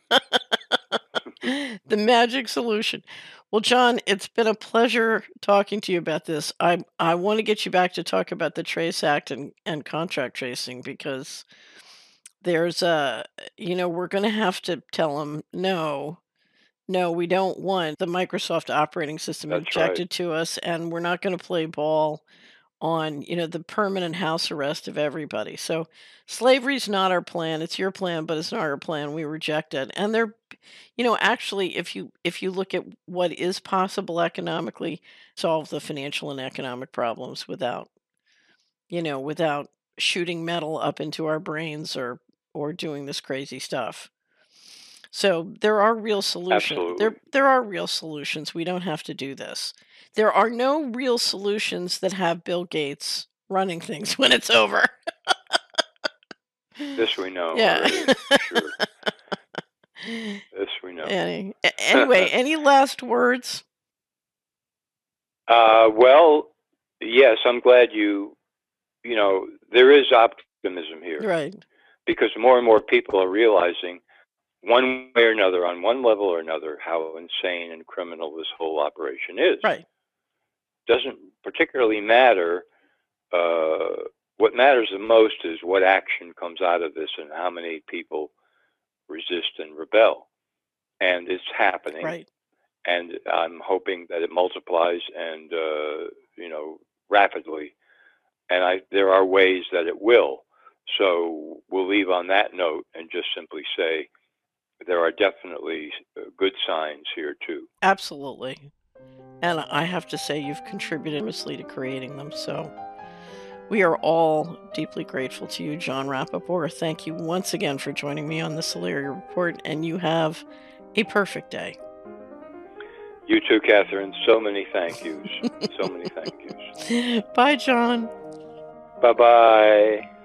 the magic solution. Well, John, it's been a pleasure talking to you about this. I I want to get you back to talk about the Trace Act and, and contract tracing because there's a, you know, we're going to have to tell them no, no, we don't want the Microsoft operating system
That's right.
injected to us, and we're not going to play ball on, you know, the permanent house arrest of everybody. So slavery's not our plan. It's your plan, but it's not our plan. We reject it. And they're, you know, actually if you if you look at what is possible economically, solve the financial and economic problems without, you know, without shooting metal up into our brains or or doing this crazy stuff. So there are real solutions.
Absolutely.
There there are real solutions. We don't have to do this. There are no real solutions that have Bill Gates running things when it's over.
This we know
Yeah.
already. Sure. This we know.
Any, a- anyway, any last words?
Uh, well, yes, I'm glad you, you know, there is optimism here
Right.
because more and more people are realizing one way or another, on one level or another, how insane and criminal this whole operation is.
Right.
Doesn't particularly matter. Uh, what matters the most is what action comes out of this and how many people resist and rebel. And it's happening.
Right.
And I'm hoping that it multiplies and, uh, you know, rapidly. And I, there are ways that it will. So we'll leave on that note and just simply say there are definitely good signs here too.
Absolutely. And I have to say you've contributed immensely to creating them. So we are all deeply grateful to you, John Rappaport. Thank you once again for joining me on the Solari Report, and you have a perfect day.
You too, Catherine. So many thank yous. So many thank yous.
Bye, John.
Bye-bye.